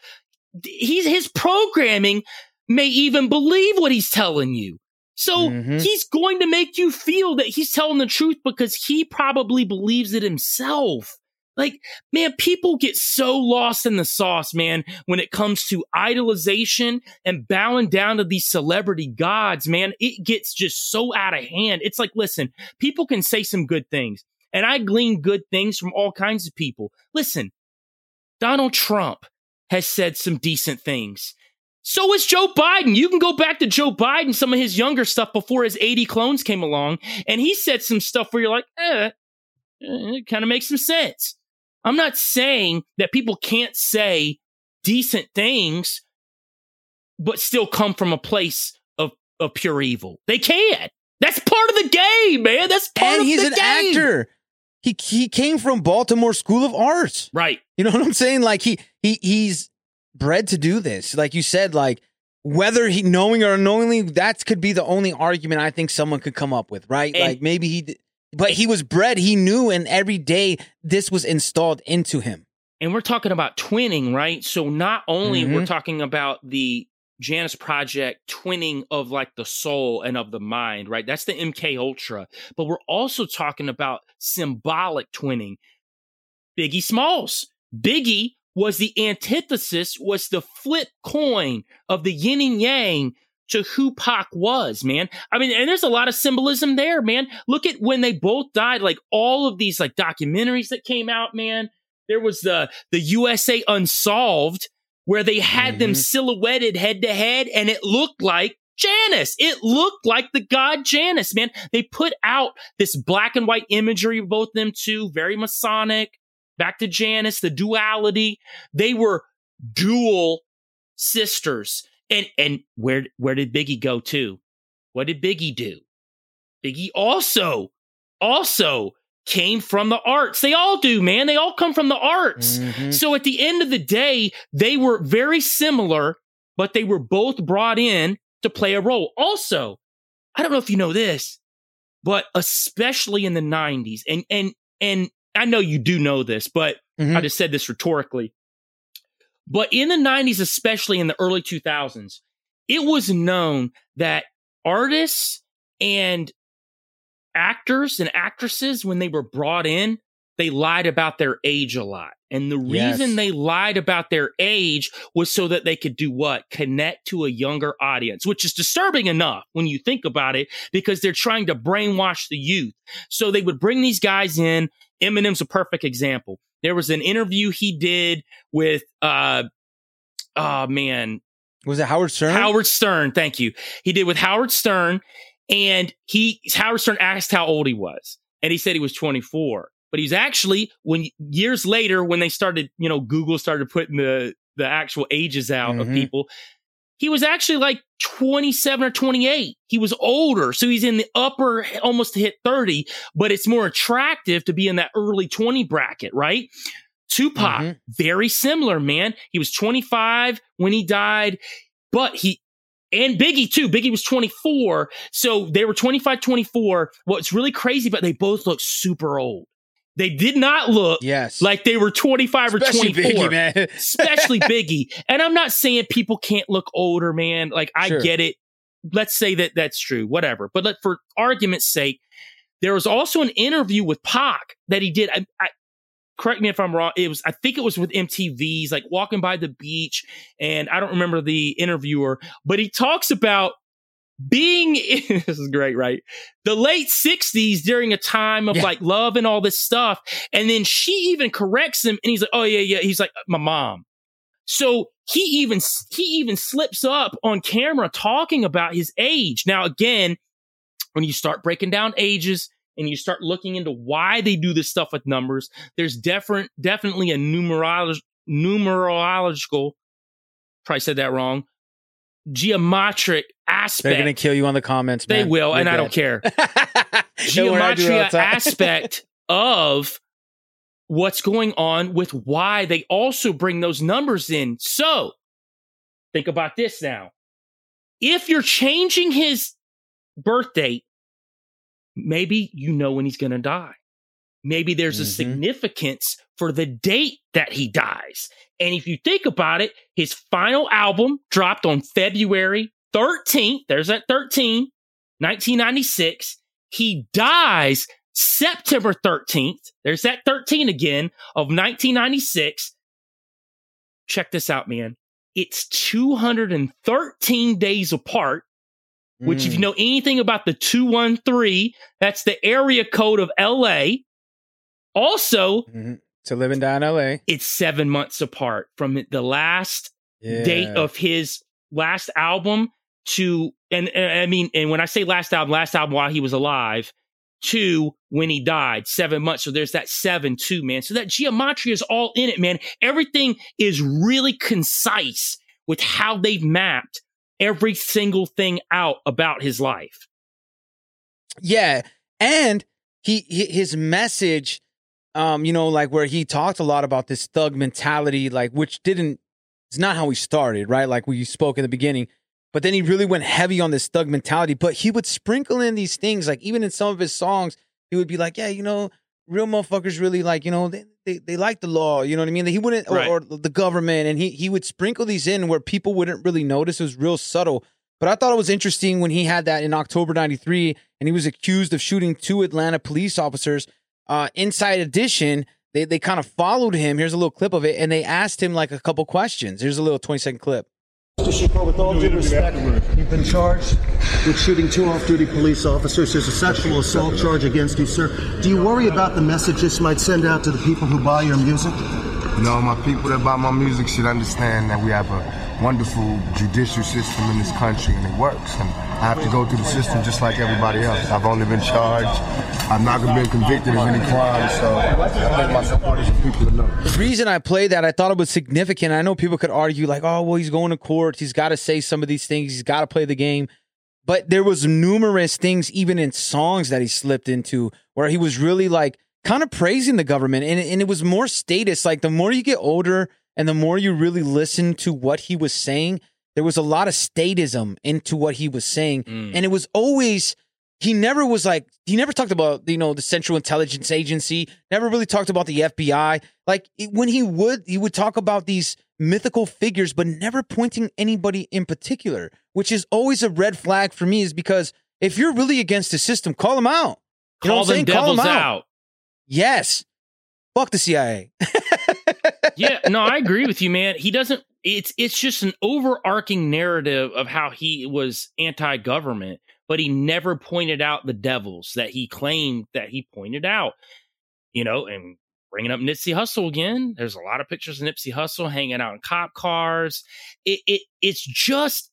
His programming may even believe what he's telling you. So he's going to make you feel that he's telling the truth because he probably believes it himself. Like, man, people get so lost in the sauce, man, when it comes to idolization and bowing down to these celebrity gods, man. It gets just so out of hand. It's like, listen, people can say some good things, and I glean good things from all kinds of people. Listen, Donald Trump has said some decent things. So is Joe Biden. You can go back to Joe Biden, some of his younger stuff before his 80 clones came along, and he said some stuff where you're like, it kind of makes some sense. I'm not saying that people can't say decent things, but still come from a place of pure evil. They can. That's part of the game, man. That's part of the game. And he's an actor. He came from Baltimore School of Arts. Right. You know what I'm saying? Like, he's bred to do this. Like you said, like, whether he knowing or unknowingly, that could be the only argument I think someone could come up with, right? And like, maybe but he was bred, he knew, and every day this was installed into him. And we're talking about twinning, right? So not only we're talking about the Janus Project twinning of like the soul and of the mind, right? That's the MK Ultra. But we're also talking about symbolic twinning. Biggie Smalls. Biggie was the antithesis, was the flip coin of the yin and yang to who Pac was, man. I mean, and there's a lot of symbolism there, man. Look at when they both died, like all of these like documentaries that came out, man. There was the USA Unsolved, where they had them silhouetted head to head, and it looked like Janus. It looked like the god Janus, man. They put out this black and white imagery of both them two, very Masonic. Back to Janus, the duality. They were dual sisters. And where did Biggie go to? What did Biggie do? Biggie also came from the arts. They all do, man. They all come from the arts. So at the end of the day, they were very similar, but they were both brought in to play a role. Also, I don't know if you know this, but especially in the 90s, and I know you do know this, but I just said this rhetorically. But in the 90s, especially in the early 2000s, it was known that artists and actors and actresses, when they were brought in, they lied about their age a lot. And the reason they lied about their age was so that they could do what? Connect to a younger audience, which is disturbing enough when you think about it, because they're trying to brainwash the youth. So they would bring these guys in. Eminem's a perfect example. There was an interview he did with, was it Howard Stern? Howard Stern, thank you. He did with Howard Stern, and Howard Stern asked how old he was, and he said he was 24. But he's actually, years later, when they started, Google started putting the actual ages out of people, He was actually like 27 or 28. He was older. So he's in the upper, almost to hit 30, but it's more attractive to be in that early 20 bracket, right? Tupac, very similar, man. He was 25 when he died, but and Biggie too. Biggie was 24. So they were 25, 24. What's really crazy, but they both look super old. They did not look like they were 25 Especially or 24. Biggie, man. Especially Biggie. And I'm not saying people can't look older, man. Like, I get it. Let's say that that's true, whatever. But for argument's sake, there was also an interview with Pac that he did. Correct me if I'm wrong. I think it was with MTV's, like walking by the beach. And I don't remember the interviewer, but he talks about being this is great, right? The late 60s during a time of like love and all this stuff. And then she even corrects him and he's like, oh yeah. He's like, my mom. So he even slips up on camera talking about his age. Now, again, when you start breaking down ages and you start looking into why they do this stuff with numbers, there's definitely a numerological, probably said that wrong, geometric aspect. They're going to kill you on the comments, man. They will, You're and dead. I don't care. Geometria aspect of what's going on with why they also bring those numbers in. So, think about this now. If you're changing his birth date, maybe you know when he's going to die. Maybe there's a significance for the date that he dies. And if you think about it, his final album dropped on February 13th. There's that 13, 1996. He dies September 13th. There's that 13 again of 1996. Check this out, man. It's 213 days apart, which if you know anything about the 213, that's the area code of LA. Also, to live and die in LA. It's 7 months apart from the last date of his last album to, and when I say last album while he was alive, to when he died, 7 months. So there's that 7 too, man. So that geometry is all in it, man. Everything is really concise with how they've mapped every single thing out about his life. Yeah. And his message, like where he talked a lot about this thug mentality, like, which it's not how he started, right? Like we spoke in the beginning, but then he really went heavy on this thug mentality, but he would sprinkle in these things, like even in some of his songs, he would be like, yeah, real motherfuckers really like, they like the law, you know what I mean? He wouldn't, or the government, and he would sprinkle these in where people wouldn't really notice. It was real subtle. But I thought it was interesting when he had that in October 93, and he was accused of shooting 2 Atlanta police officers. Inside Edition, they kind of followed him. Here's a little clip of it, and they asked him like a couple questions. Here's a little 20-second clip. Mr. Shakur, with all due respect, you've been charged with shooting 2 off-duty police officers. There's a sexual assault charge against you, sir. Do you worry about the message this might send out to the people who buy your music? No, my people that buy my music should understand that we have a wonderful judicial system in this country, and it works. And I have to go through the system just like everybody else. I've only been charged. I've not been convicted of any crime, so I think my supporters and people to know. The reason I played that, I thought it was significant. I know people could argue like, oh, well, he's going to court. He's got to say some of these things. He's got to play the game. But there was numerous things, even in songs that he slipped into, where he was really like kind of praising the government. And it was more status. Like the more you get older and the more you really listen to what he was saying, there was a lot of statism into what he was saying. And it was always, he never talked about, the Central Intelligence Agency, never really talked about the FBI. Like when he would talk about these mythical figures, but never pointing anybody in particular, which is always a red flag for me, is because if you're really against the system, call them out. You know what I'm saying? Call them out. Yes. Fuck the CIA. Yeah, no, I agree with you, man. He doesn't, it's just an overarching narrative of how he was anti-government, but he never pointed out the devils that he claimed that he pointed out, and bringing up Nipsey Hussle again. There's a lot of pictures of Nipsey Hussle hanging out in cop cars. It's just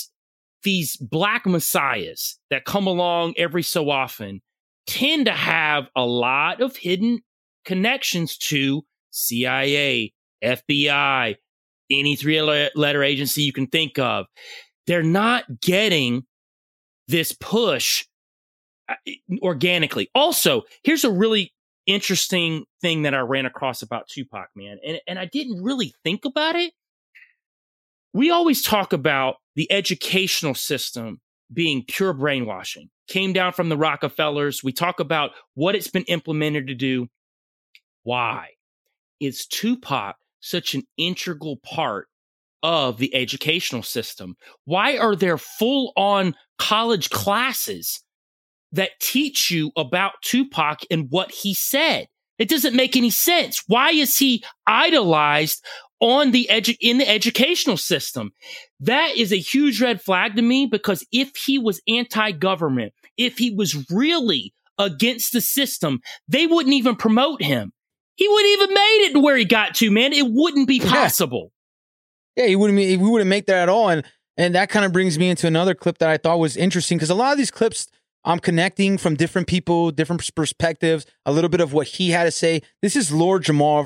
these black messiahs that come along every so often tend to have a lot of hidden connections to CIA, FBI, any 3-letter agency you can think of. They're not getting this push organically. Also, here's a really interesting thing that I ran across about Tupac, man. And I didn't really think about it. We always talk about the educational system being pure brainwashing. Came down from the Rockefellers. We talk about what it's been implemented to do. Why is Tupac such an integral part of the educational system? Why are there full-on college classes that teach you about Tupac and what he said? It doesn't make any sense. Why is he idolized on in the educational system? That is a huge red flag to me, because if he was anti-government, if he was really against the system, they wouldn't even promote him. He wouldn't even made it to where he got to, man. It wouldn't be possible. Yeah, we wouldn't make that at all. And that kind of brings me into another clip that I thought was interesting, because a lot of these clips I'm connecting from different people, different perspectives, a little bit of what he had to say. This is Lord Jamar.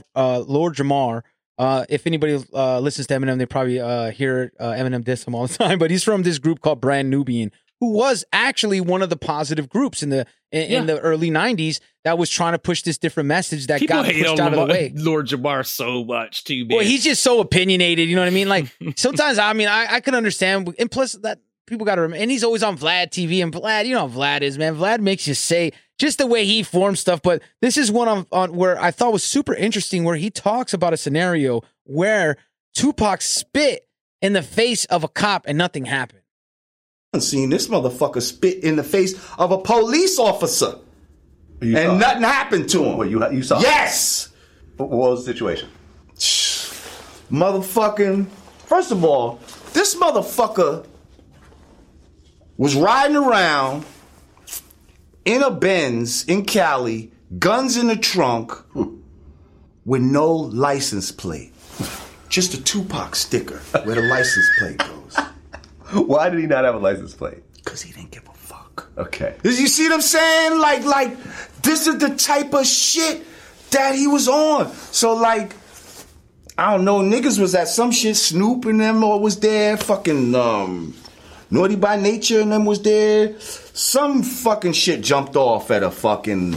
If anybody listens to Eminem, they probably hear Eminem diss him all the time. But he's from this group called Brand Nubian, who was actually one of the positive groups in the early 90s that was trying to push this different message that People got hate pushed out of the way. Lord Jamar so much too, man. Well, he's just so opinionated, you know what I mean? Like, sometimes, I can understand, and plus that people got to remember, and he's always on Vlad TV, and Vlad, you know how Vlad is, man. Vlad makes you say just the way he forms stuff. But this is one on where I thought was super interesting, where he talks about a scenario where Tupac spit in the face of a cop and nothing happened. I've seen this motherfucker spit in the face of a police officer, and nothing happened to him. What, you saw? Yes. What was the situation? Motherfucking, first of all, this motherfucker was riding around in a Benz in Cali, guns in the trunk, with no license plate. Just a Tupac sticker where the license plate goes. Why did he not have a license plate? Because he didn't give a fuck. Okay. You see what I'm saying? Like, this is the type of shit that he was on. So, like, I don't know, niggas was at some shit, Snoop and them was there, fucking, Naughty by Nature and them was there. Some fucking shit jumped off at an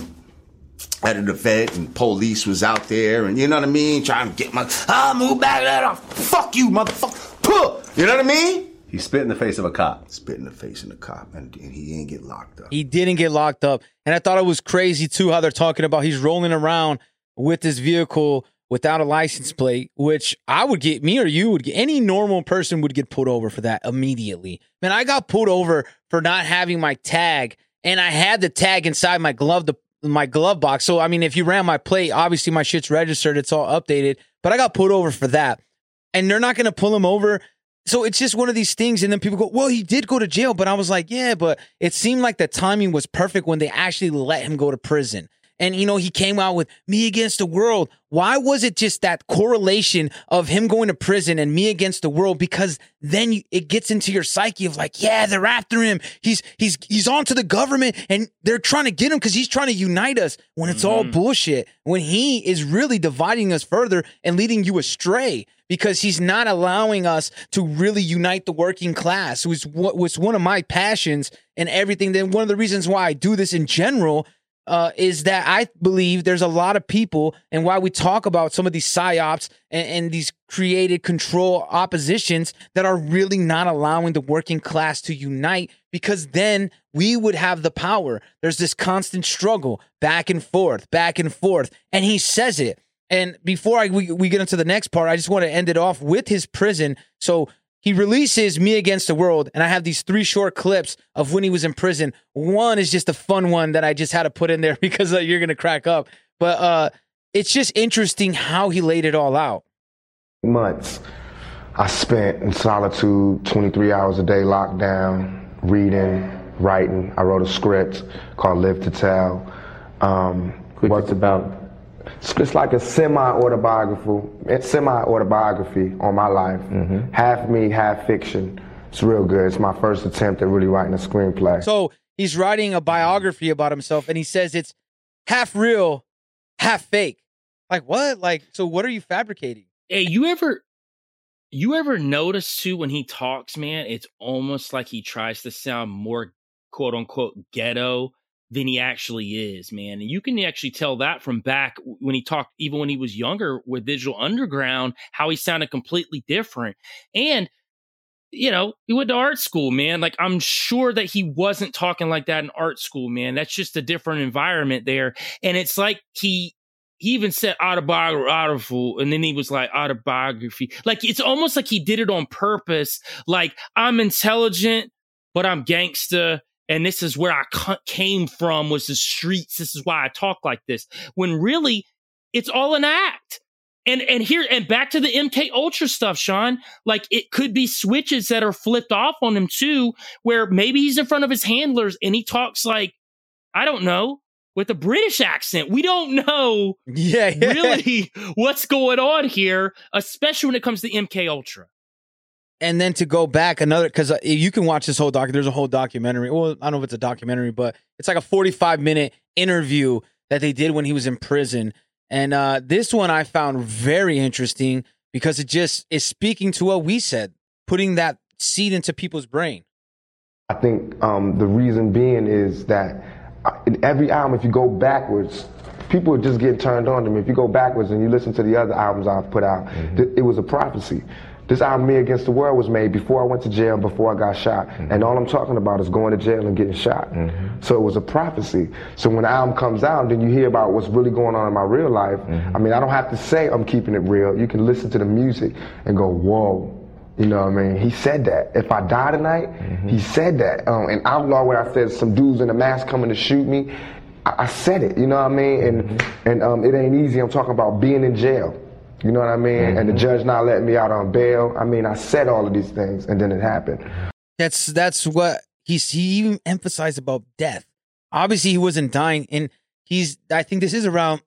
event, and police was out there, and you know what I mean? Trying to get move back, fuck you, motherfucker. Puh! You know what I mean? He spit in the face of a cop. Spit in the face of the cop, and he didn't get locked up. He didn't get locked up. And I thought it was crazy, too, how they're talking about he's rolling around with this vehicle without a license plate, which I would get, me or you would get, any normal person would get pulled over for that immediately. Man, I got pulled over for not having my tag, and I had the tag inside my glove box. So, I mean, if you ran my plate, obviously my shit's registered, it's all updated, but I got pulled over for that. And they're not going to pull him over. So it's just one of these things. And then people go, well, he did go to jail. But I was like, yeah, but it seemed like the timing was perfect when they actually let him go to prison. And, you know, he came out with Me Against the World. Why was it just that correlation of him going to prison and Me Against the World? Because then it gets into your psyche of like, yeah, they're after him. He's on to the government and they're trying to get him because he's trying to unite us, when it's all bullshit. When he is really dividing us further and leading you astray, because he's not allowing us to really unite the working class, which was one of my passions and everything. Then one of the reasons why I do this in general is that I believe there's a lot of people, and why we talk about some of these psyops and these created control oppositions that are really not allowing the working class to unite, because then we would have the power. There's this constant struggle back and forth, and he says it. And before we get into the next part, I just want to end it off with his prison. So he releases Me Against the World, and I have these 3 short clips of when he was in prison. One is just a fun one that I just had to put in there because you're going to crack up. But it's just interesting how he laid it all out. Months I spent in solitude, 23 hours a day locked down, reading, writing. I wrote a script called Live to Tell. What's about? It's like a semi-autobiography on my life. Mm-hmm. Half me, half fiction. It's real good. It's my first attempt at really writing a screenplay. So he's writing a biography about himself, and he says it's half real, half fake. Like what? Like, so what are you fabricating? Hey, you ever You ever notice too when he talks, man, it's almost like he tries to sound more quote unquote ghetto than he actually is, man. And you can actually tell that from back when he talked, even when he was younger with Digital Underground, how he sounded completely different. And, you know, he went to art school, man. Like, I'm sure that he wasn't talking like that in art school, man. That's just a different environment there. And it's like he even said autobiography, and then he was like autobiography. Like, it's almost like he did it on purpose. Like, I'm intelligent, but I'm gangsta. And this is where I came from, was the streets. This is why I talk like this. When really, it's all an act. And back to the MK Ultra stuff, Sean. Like, it could be switches that are flipped off on him too, where maybe he's in front of his handlers and he talks like, I don't know, with a British accent. We don't know really what's going on here, especially when it comes to MK Ultra. And then to go back because you can watch this whole there's a whole documentary. Well, I don't know if it's a documentary, but it's like a 45-minute interview that they did when he was in prison. And this one I found very interesting because it just is speaking to what we said, putting that seed into people's brain. I think the reason being is that in every album, if you go backwards, people are just getting turned on to me. If you go backwards and you listen to the other albums I've put out, it was a prophecy. This album, Me Against the World, was made before I went to jail, before I got shot. And all I'm talking about is going to jail and getting shot. So it was a prophecy. So when the album comes out, then you hear about what's really going on in my real life. I mean, I don't have to say I'm keeping it real. You can listen to the music and go, whoa. You know what I mean? He said that. If I die tonight, he said that. And Outlaw, where I said some dudes in a mask coming to shoot me, I said it, you know what I mean? And it ain't easy. I'm talking about being in jail. You know what I mean? And the judge not letting me out on bail. I mean, I said all of these things, and then it happened. That's what he even emphasized about death. Obviously, he wasn't dying, and I think this is around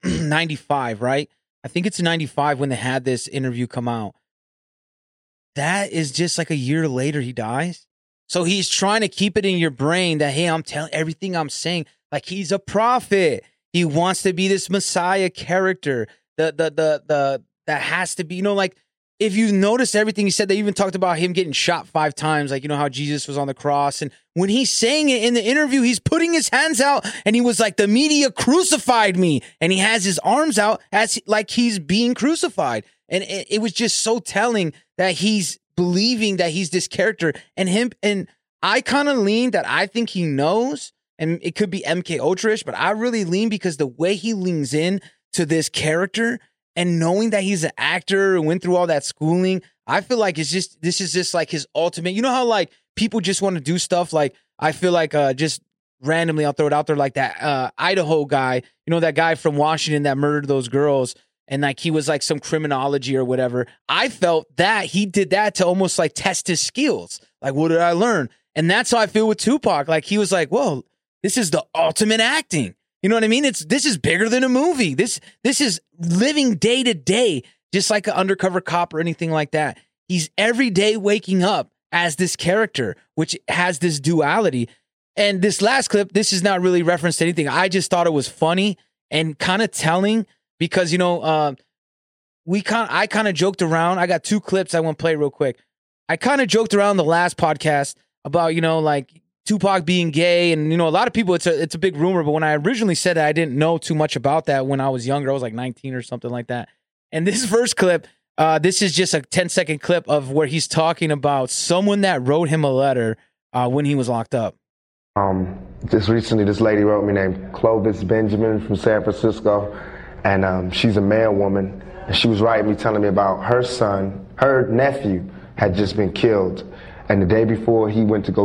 95, right? I think it's 95 when they had this interview come out. That is just like a year later he dies. So he's trying to keep it in your brain that, hey, I'm telling everything I'm saying, like he's a prophet. He wants to be this Messiah character. That has to be, you know, like if you notice everything he said, they even talked about him getting shot 5 times, like, you know, how Jesus was on the cross. And when he's saying it in the interview, he's putting his hands out and he was like, the media crucified me. And he has his arms out as like he's being crucified. And it was just so telling that he's believing that he's this character. And I kind of lean that I think he knows, and it could be MK Ultra-ish, but I really lean because the way he leans in to this character and knowing that he's an actor and went through all that schooling, I feel like this is just like his ultimate. You know how like people just want to do stuff like, I feel like just randomly, I'll throw it out there, like that Idaho guy, you know, that guy from Washington that murdered those girls, and like he was like some criminology or whatever. I felt that he did that to almost like test his skills. Like, what did I learn? And that's how I feel with Tupac. Like he was like, whoa, this is the ultimate acting. You know what I mean? This is bigger than a movie. This is living day to day, just like an undercover cop or anything like that. He's every day waking up as this character, which has this duality. And this last clip, this is not really referenced to anything. I just thought it was funny and kind of telling because, you know, I kind of joked around. I got 2 clips I want to play real quick. I kind of joked around the last podcast about, you know, like Tupac being gay, and you know, a lot of people, it's a big rumor, but when I originally said it, I didn't know too much about that when I was younger. I was like 19 or something like that. And this first clip, this is just a 10-second clip of where he's talking about someone that wrote him a letter when he was locked up. Just recently, this lady wrote me named Clovis Benjamin from San Francisco, and she's a man woman, and she was writing me telling me about her nephew had just been killed. And the day before he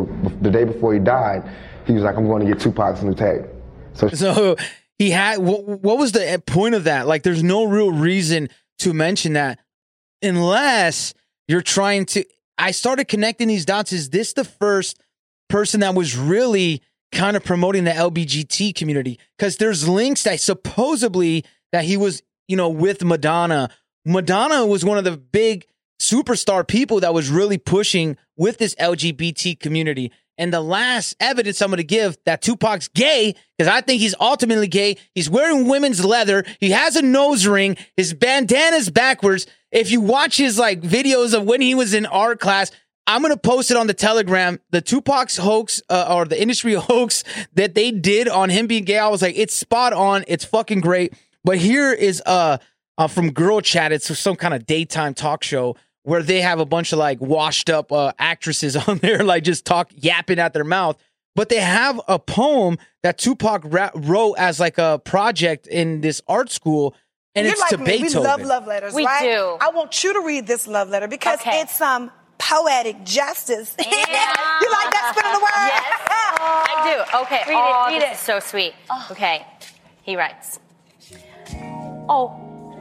died, he was like, I'm going to get Tupac's new tape. So he had, what was the point of that? Like, there's no real reason to mention that unless you're trying to, I started connecting these dots. Is this the first person that was really kind of promoting the LGBT community? Because there's links that supposedly that he was, you know, with Madonna. Madonna was one of the big superstar people that was really pushing with this LGBT community. And the last evidence I'm going to give that Tupac's gay, because I think he's ultimately gay. He's wearing women's leather. He has a nose ring. His bandana's backwards. If you watch his like videos of when he was in art class, I'm going to post it on the Telegram. The Tupac's hoax or the industry hoax that they did on him being gay. I was like, it's spot on. It's fucking great. But here is from Girl Chat. It's some kind of daytime talk show where they have a bunch of like washed up actresses on there, like just yapping at their mouth. But they have a poem that Tupac wrote as like a project in this art school, and it's to Beethoven. We love love letters, we right? do. I want you to read this love letter because it's poetic justice. Yeah. You like that spin of the word? Yes, I do. Okay, read it. This is so sweet. Oh. Okay, he writes. Oh.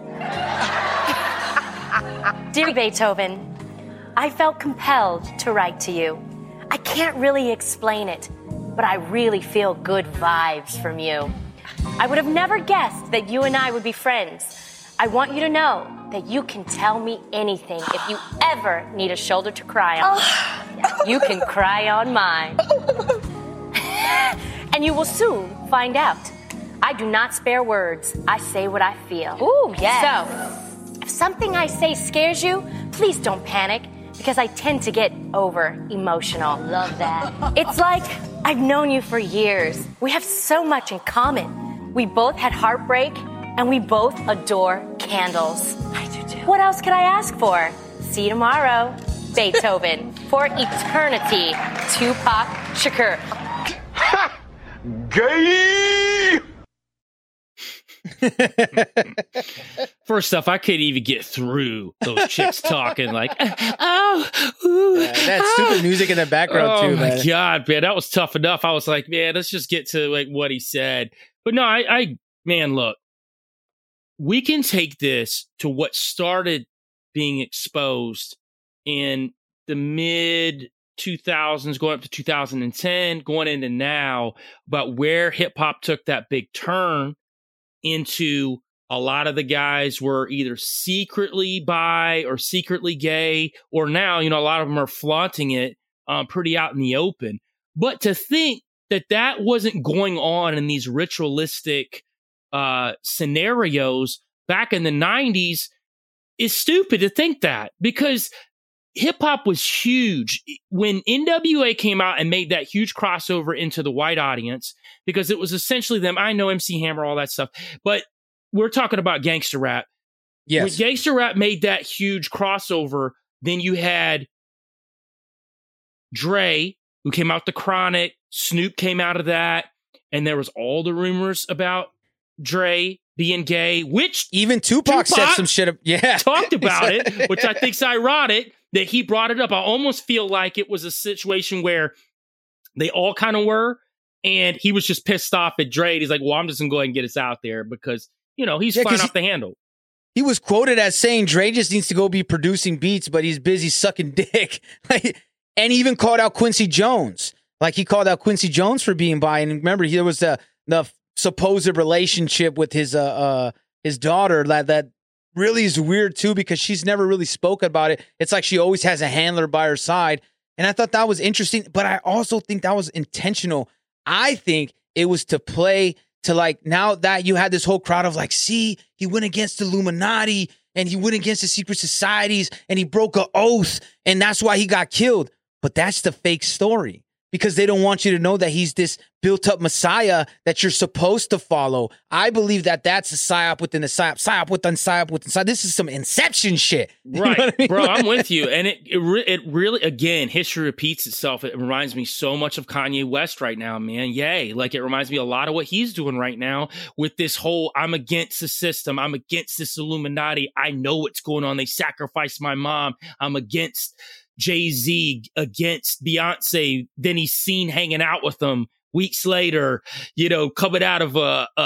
Dear Beethoven, I felt compelled to write to you. I can't really explain it, but I really feel good vibes from you. I would have never guessed that you and I would be friends. I want you to know that you can tell me anything if you ever need a shoulder to cry on. You can cry on mine. And you will soon find out. I do not spare words. I say what I feel. Ooh, yes. So, if something I say scares you, please don't panic, because I tend to get over-emotional. Love that. It's like I've known you for years. We have so much in common. We both had heartbreak, and we both adore candles. I do too. What else could I ask for? See you tomorrow, Beethoven. For eternity, Tupac Shakur. Gay! First off, I couldn't even get through those chicks talking like, oh, that stupid music in the background too, man. Oh my God, man, that was tough enough. I was like, man, let's just get to like what he said. But no, man, look, we can take this to what started being exposed in the mid 2000s, going up to 2010, going into now, about where hip hop took that big turn into a lot of the guys were either secretly bi or secretly gay, or now, a lot of them are flaunting it pretty out in the open. But to think that that wasn't going on in these ritualistic scenarios back in the 90s is stupid to think that, because hip hop was huge when NWA came out and made that huge crossover into the white audience, because it was essentially them. I know MC Hammer, all that stuff, but we're talking about gangster rap. Yes. When gangster rap made that huge crossover, then you had Dre, who came out the Chronic, Snoop came out of that, and there was all the rumors about Dre being gay, which even Tupac said some shit. Talked about it, which I think's ironic that he brought it up. I almost feel like it was a situation where they all kind of were, and he was just pissed off at Dre. He's like, well, I'm just going to go ahead and get us out there because, he's flying off the handle. He was quoted as saying Dre just needs to go be producing beats, but he's busy sucking dick. And he even called out Quincy Jones. Like, he called out Quincy Jones for being bi. And remember, there was the supposed relationship with his daughter that really is weird too, because she's never really spoken about it. It's like she always has a handler by her side. And I thought that was interesting, but I also think that was intentional. I think it was to play to, like, now that you had this whole crowd of like, see, he went against the Illuminati and he went against the secret societies and he broke an oath and that's why he got killed. But that's the fake story, because they don't want you to know that he's this built-up messiah that you're supposed to follow. I believe that that's a psyop within a psyop, psyop within psyop within psyop. This is some Inception shit. Right, I mean? Bro, I'm with you. And it really, again, history repeats itself. It reminds me so much of Kanye West right now, man. Yay. Like, it reminds me a lot of what he's doing right now with this whole, I'm against the system. I'm against this Illuminati. I know what's going on. They sacrificed my mom. I'm against Jay-Z, against Beyonce. Then he's seen hanging out with them weeks later, coming out of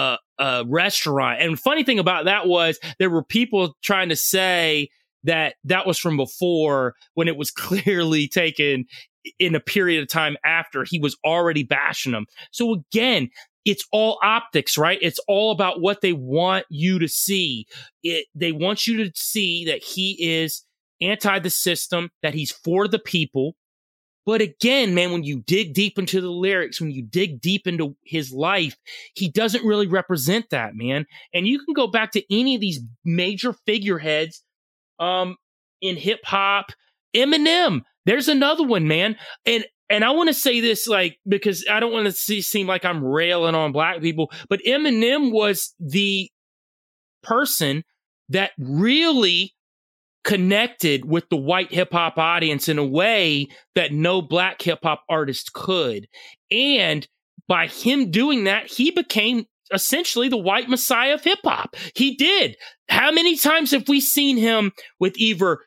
a restaurant. And funny thing about that was there were people trying to say that was from before, when it was clearly taken in a period of time after he was already bashing them. So again, it's all optics, right? It's all about what they want you to see. They want you to see that he is anti the system, that he's for the people. But again, man, when you dig deep into the lyrics, when you dig deep into his life, he doesn't really represent that, man. And you can go back to any of these major figureheads in hip hop. Eminem, there's another one, man. And I want to say this, like, because I don't want to seem like I'm railing on black people, but Eminem was the person that really connected with the white hip hop audience in a way that no black hip hop artist could. And by him doing that, he became essentially the white messiah of hip hop. He did. How many times have we seen him with either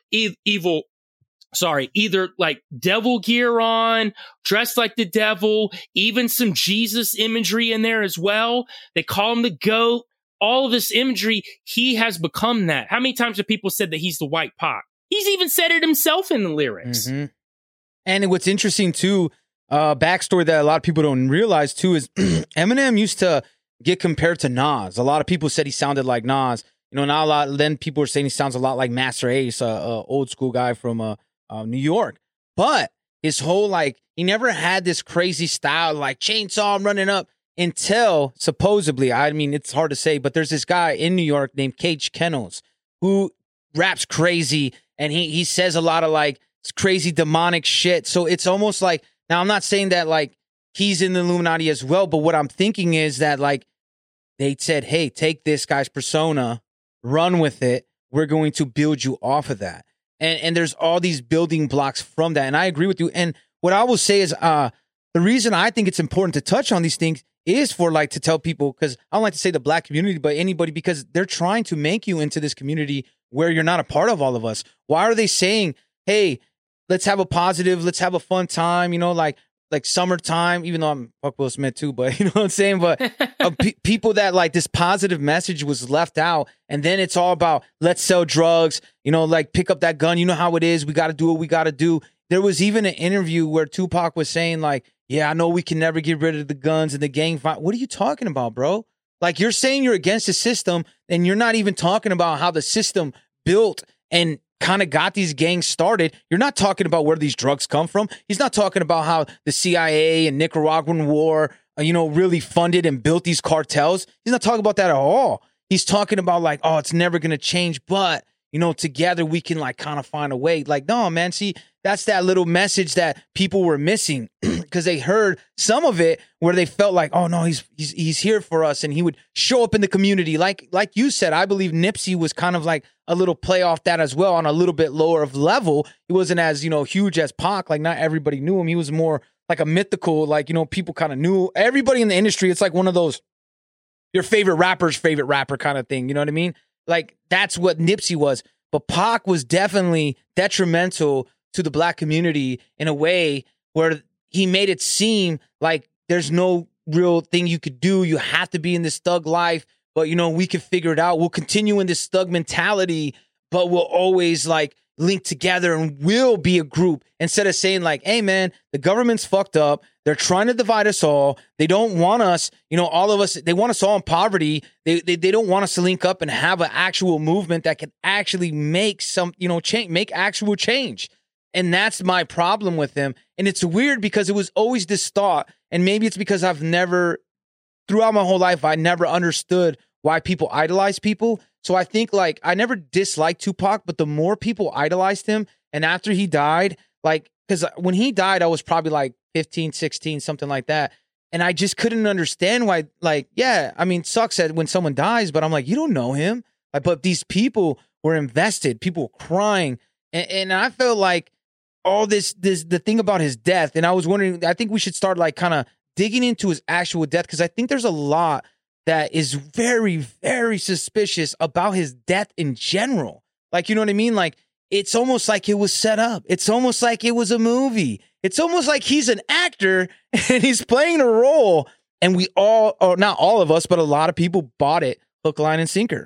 like devil gear on, dressed like the devil, even some Jesus imagery in there as well. They call him the GOAT. All of this imagery, he has become that. How many times have people said that he's the white Pac? He's even said it himself in the lyrics. Mm-hmm. And what's interesting too, backstory that a lot of people don't realize too is Eminem used to get compared to Nas. A lot of people said he sounded like Nas. You know, not a lot. Then people were saying he sounds a lot like Master Ace, a old school guy from New York. But his whole, like, he never had this crazy style, like chainsaw, I'm running up. Until supposedly, I mean, it's hard to say, but there's this guy in New York named Cage Kennels who raps crazy, and he says a lot of like crazy demonic shit. So it's almost like, now I'm not saying that like he's in the Illuminati as well, but what I'm thinking is that like they said, hey, take this guy's persona, run with it. We're going to build you off of that. And there's all these building blocks from that. And I agree with you. And what I will say is the reason I think it's important to touch on these things is for like to tell people, because I don't like to say the black community, but anybody, because they're trying to make you into this community where you're not a part of all of us. Why are they saying, hey, let's have a positive, let's have a fun time, you know, like summertime, even though I'm fuck Will Smith too, but you know what I'm saying? But people that like this positive message was left out, and then it's all about let's sell drugs, you know, like pick up that gun, you know how it is, we got to do what we got to do. There was even an interview where Tupac was saying like, yeah, I know we can never get rid of the guns and the gang fight. What are you talking about, bro? Like, you're saying you're against the system, and you're not even talking about how the system built and kind of got these gangs started. You're not talking about where these drugs come from. He's not talking about how the CIA and Nicaraguan war, you know, really funded and built these cartels. He's not talking about that at all. He's talking about like, oh, it's never going to change, but, you know, together we can like kind of find a way. Like, no, man, see, that's that little message that people were missing because they heard some of it where they felt like, oh no, he's here for us, and he would show up in the community. Like you said, I believe Nipsey was kind of like a little play off that as well on a little bit lower of level. He wasn't as, you know, huge as Pac. Like, not everybody knew him. He was more like a mythical, like, you know, people kind of knew everybody in the industry. It's like one of those your favorite rapper's favorite rapper kind of thing. You know what I mean? Like, that's what Nipsey was. But Pac was definitely detrimental to the black community in a way where he made it seem like there's no real thing you could do. You have to be in this thug life, but, you know, we can figure it out. We'll continue in this thug mentality, but we'll always like link together and we'll be a group, instead of saying like, hey man, the government's fucked up. They're trying to divide us all. They don't want us, you know, all of us, they want us all in poverty. They don't want us to link up and have an actual movement that can actually make some, you know, change, make actual change. And that's my problem with him. And it's weird because it was always this thought, and maybe it's because I've never, throughout my whole life, I never understood why people idolize people. So I think like I never disliked Tupac, but the more people idolized him, and after he died, like, because when he died, I was probably like 15, 16, something like that. And I just couldn't understand why, like, yeah, I mean, sucks that when someone dies, but I'm like, you don't know him. Like, but these people were invested, people were crying. And I felt like all the thing about his death, and I was wondering, I think we should start like kind of digging into his actual death, because I think there's a lot that is very, very suspicious about his death in general. Like, you know what I mean? Like, it's almost like it was set up. It's almost like it was a movie. It's almost like he's an actor and he's playing a role, and we all, or not all of us, but a lot of people bought it hook, line, and sinker.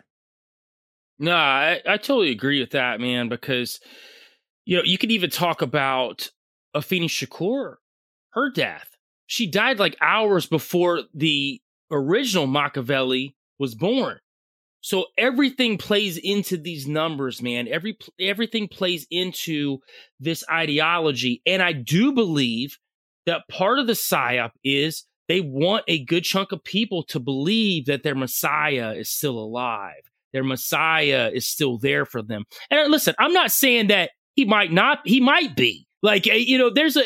No, I totally agree with that, man, because, you know, you could even talk about Afeni Shakur, her death. She died like hours before the original Machiavelli was born. So everything plays into these numbers, man. Everything plays into this ideology. And I do believe that part of the PSYOP is they want a good chunk of people to believe that their Messiah is still alive. Their Messiah is still there for them. And listen, I'm not saying that he might not. He might be. Like, you know, there's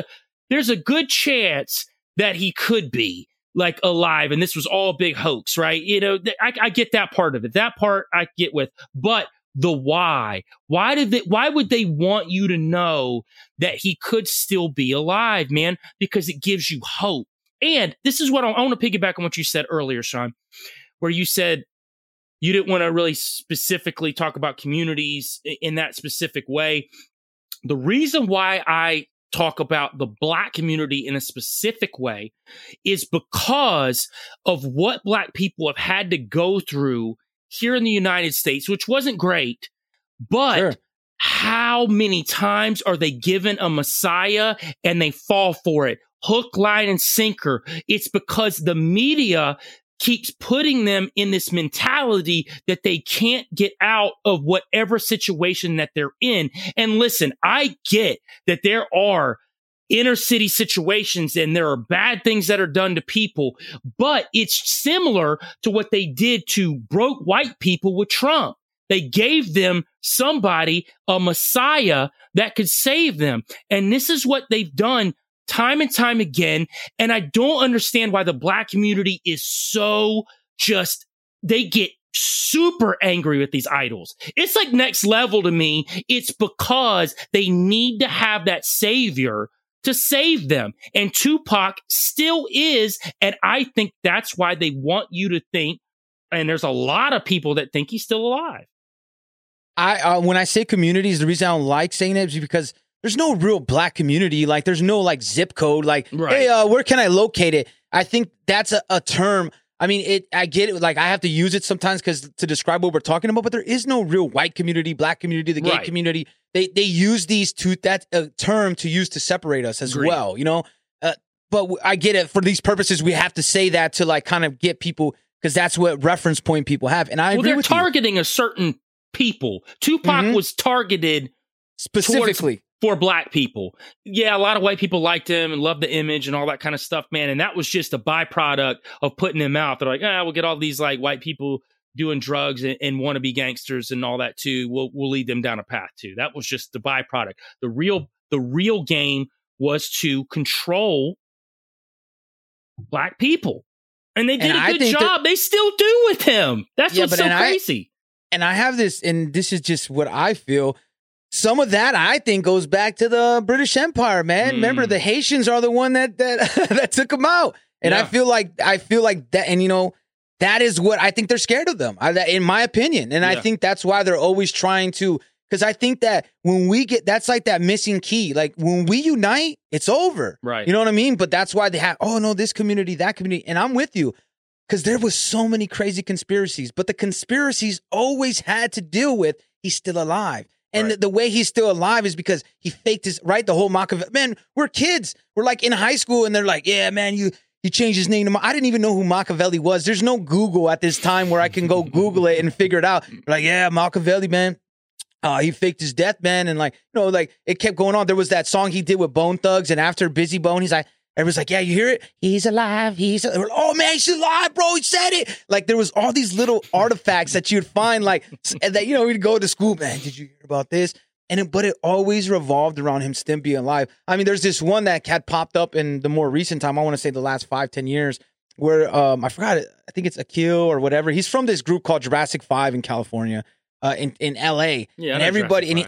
a good chance that he could be like alive, and this was all a big hoax, right? You know, I get that part of it. That part I get with, but the why? Why would they want you to know that he could still be alive, man? Because it gives you hope. And this is what I want to piggyback on what you said earlier, Sean, where you said you didn't want to really specifically talk about communities in that specific way. The reason why I talk about the Black community in a specific way is because of what Black people have had to go through here in the United States, which wasn't great, but how many times are they given a Messiah and they fall for it? Hook, line, and sinker. It's because the media keeps putting them in this mentality that they can't get out of whatever situation that they're in. And listen, I get that there are inner city situations and there are bad things that are done to people, but it's similar to what they did to broke white people with Trump. They gave them somebody, a Messiah that could save them. And this is what they've done time and time again. And I don't understand why the Black community is so they get super angry with these idols. It's like next level to me. It's because they need to have that savior to save them. And Tupac still is. And I think that's why they want you to think, and there's a lot of people that think he's still alive. When I say communities, the reason I don't like saying it is because there's no real Black community. Like, there's no like zip code. Like, hey, where can I locate it? I think that's a term. I mean, I get it. Like, I have to use it sometimes to describe what we're talking about. But there is no real white community, Black community, the gay community. They use these term to use to separate us as well. You know, but I get it. For these purposes, we have to say that to like kind of get people, because that's what reference point people have. And I agree with you. They're targeting a certain people. Tupac was targeted specifically for Black people. Yeah, a lot of white people liked him and loved the image and all that kind of stuff, man. And that was just a byproduct of putting him out. They're like, we'll get all these like white people doing drugs and wannabe gangsters and all that too. We'll lead them down a path too. That was just the byproduct. The real game was to control Black people. And they did a good job. They still do with him. That's what's so crazy. And I have this, and this is just what I feel. Some of that, I think, goes back to the British Empire, man. Remember, the Haitians are the one that that took them out. And I feel like that, and you know, that is what I think they're scared of them, in my opinion. And I think that's why they're always trying to, because I think that when we get, that's like that missing key. Like when we unite, it's over. Right. You know what I mean? But that's why they have, oh no, this community, that community. And I'm with you, because there was so many crazy conspiracies, but the conspiracies always had to deal with he's still alive. And the way he's still alive is because he faked his, the whole Machiavelli. Man, we're kids. We're like in high school and they're like, yeah, man, he changed his name to I didn't even know who Machiavelli was. There's no Google at this time where I can go Google it and figure it out. Like, yeah, Machiavelli, man. He faked his death, man. And like, you know, like it kept going on. There was that song he did with Bone Thugs, and after Busy Bone, he's like, everyone's like, yeah, you hear it? He's alive. Oh man, he's alive, bro. He said it. Like there was all these little artifacts that you'd find, like that, you know, we'd go to school, man. Did you hear about this? But it always revolved around him still being alive. I mean, there's this one that had popped up in the more recent time. I want to say the last 5-10 years, where I forgot it. I think it's Akil or whatever. He's from this group called Jurassic 5 in California, in LA. Yeah, and everybody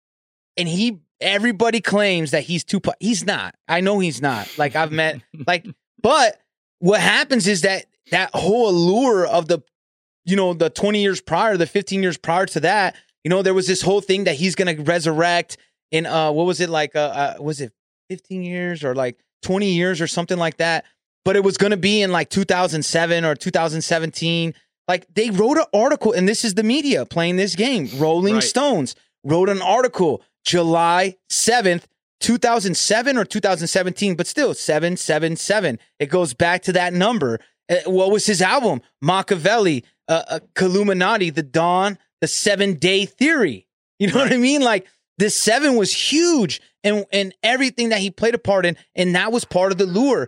everybody claims that he's Tupac. He's not. I know he's not. Like I've met, but what happens is that whole allure of the 20 years prior, the 15 years prior to that, you know, there was this whole thing that he's going to resurrect in, what was it like? Was it 15 years or like 20 years or something like that? But it was going to be in like 2007 or 2017. Like they wrote an article, and this is the media playing this game. Rolling Stones wrote an article July 7th, 2007 or 2017, but still 777. It goes back to that number. What was his album? Machiavelli. Illuminati, the Dawn, the 7-day theory. You know what I mean? Like, this 7 was huge, and everything that he played a part in, and that was part of the lure.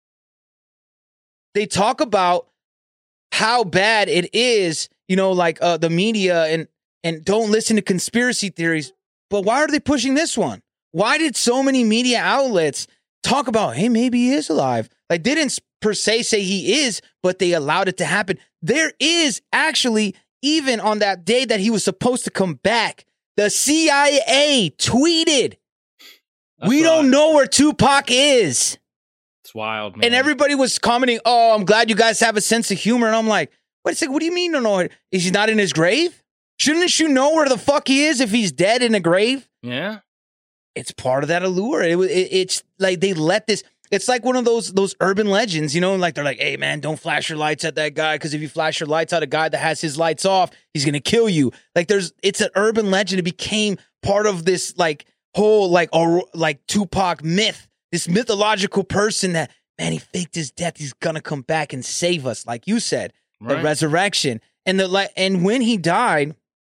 They talk about how bad it is, like the media, and don't listen to conspiracy theories. But why are they pushing this one? Why did so many media outlets talk about, hey, maybe he is alive? Like, they didn't per se say he is, but they allowed it to happen. There is actually, even on that day that he was supposed to come back, the CIA tweeted, we don't know where Tupac is. It's wild, man. And everybody was commenting, oh, I'm glad you guys have a sense of humor. And I'm like, wait a second, what do you mean you don't know? Is he not in his grave? Shouldn't you know where the fuck he is if he's dead in a grave? Yeah. It's part of that allure. It's like they let this. It's like one of those urban legends, like they're like, hey, man, don't flash your lights at that guy, because if you flash your lights at a guy that has his lights off, he's going to kill you. Like, it's an urban legend. It became part of this whole Tupac myth, this mythological person that, man, he faked his death. He's going to come back and save us. Like you said, the resurrection. And when he died,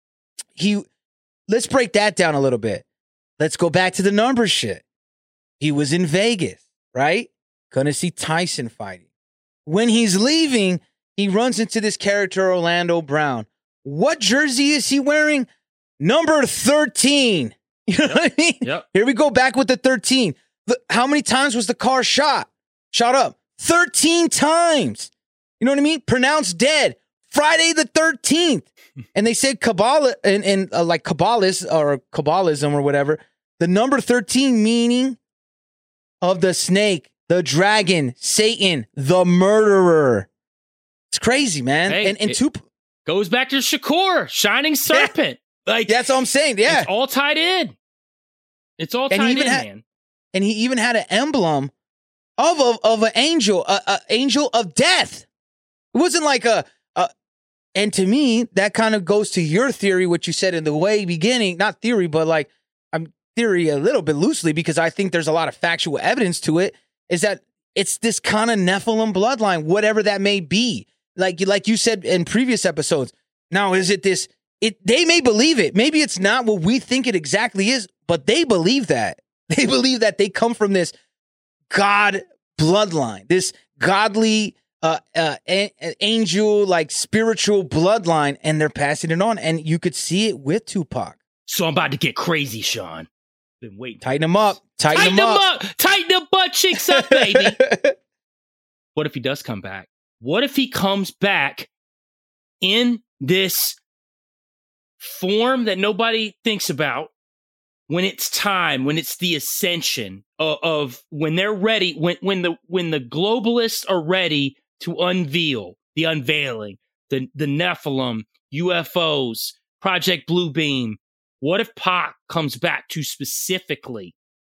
let's break that down a little bit. Let's go back to the numbers shit. He was in Vegas, right? Gonna see Tyson fighting. When he's leaving, he runs into this character, Orlando Brown. What jersey is he wearing? Number 13. You know what I mean? Yep. Here we go back with the 13. How many times was the car shot up? 13 times. You know what I mean? Pronounced dead. Friday the 13th. And they said Kabbalah and like Kabbalists or Kabbalism or whatever, the number 13 meaning of the snake, the dragon, Satan, the murderer. It's crazy, man. Hey, and Tupac goes back to Shakur, shining serpent. Yeah. Like, that's what I'm saying. Yeah. It's all tied in. It's all tied in, man. And he even had an emblem of an angel, an angel of death. It wasn't like and to me, that kind of goes to your theory, what you said in the way beginning, not theory, but like I'm theory a little bit loosely, because I think there's a lot of factual evidence to it, is that it's this kind of Nephilim bloodline, whatever that may be. Like you said in previous episodes. Now, is it this? They may believe it. Maybe it's not what we think it exactly is, but they believe that. They believe that they come from this God bloodline, this godly angel, like spiritual bloodline, and they're passing it on. And you could see it with Tupac. So I'm about to get crazy, Sean. Been waiting. Tighten them up. Tighten them up. Tighten the butt cheeks up, baby. What if he does come back? What if he comes back in this form that nobody thinks about, when it's time, when it's the ascension of when they're ready, when the globalists are ready to unveil the unveiling, the Nephilim, UFOs, Project Bluebeam? What if Pac comes back to specifically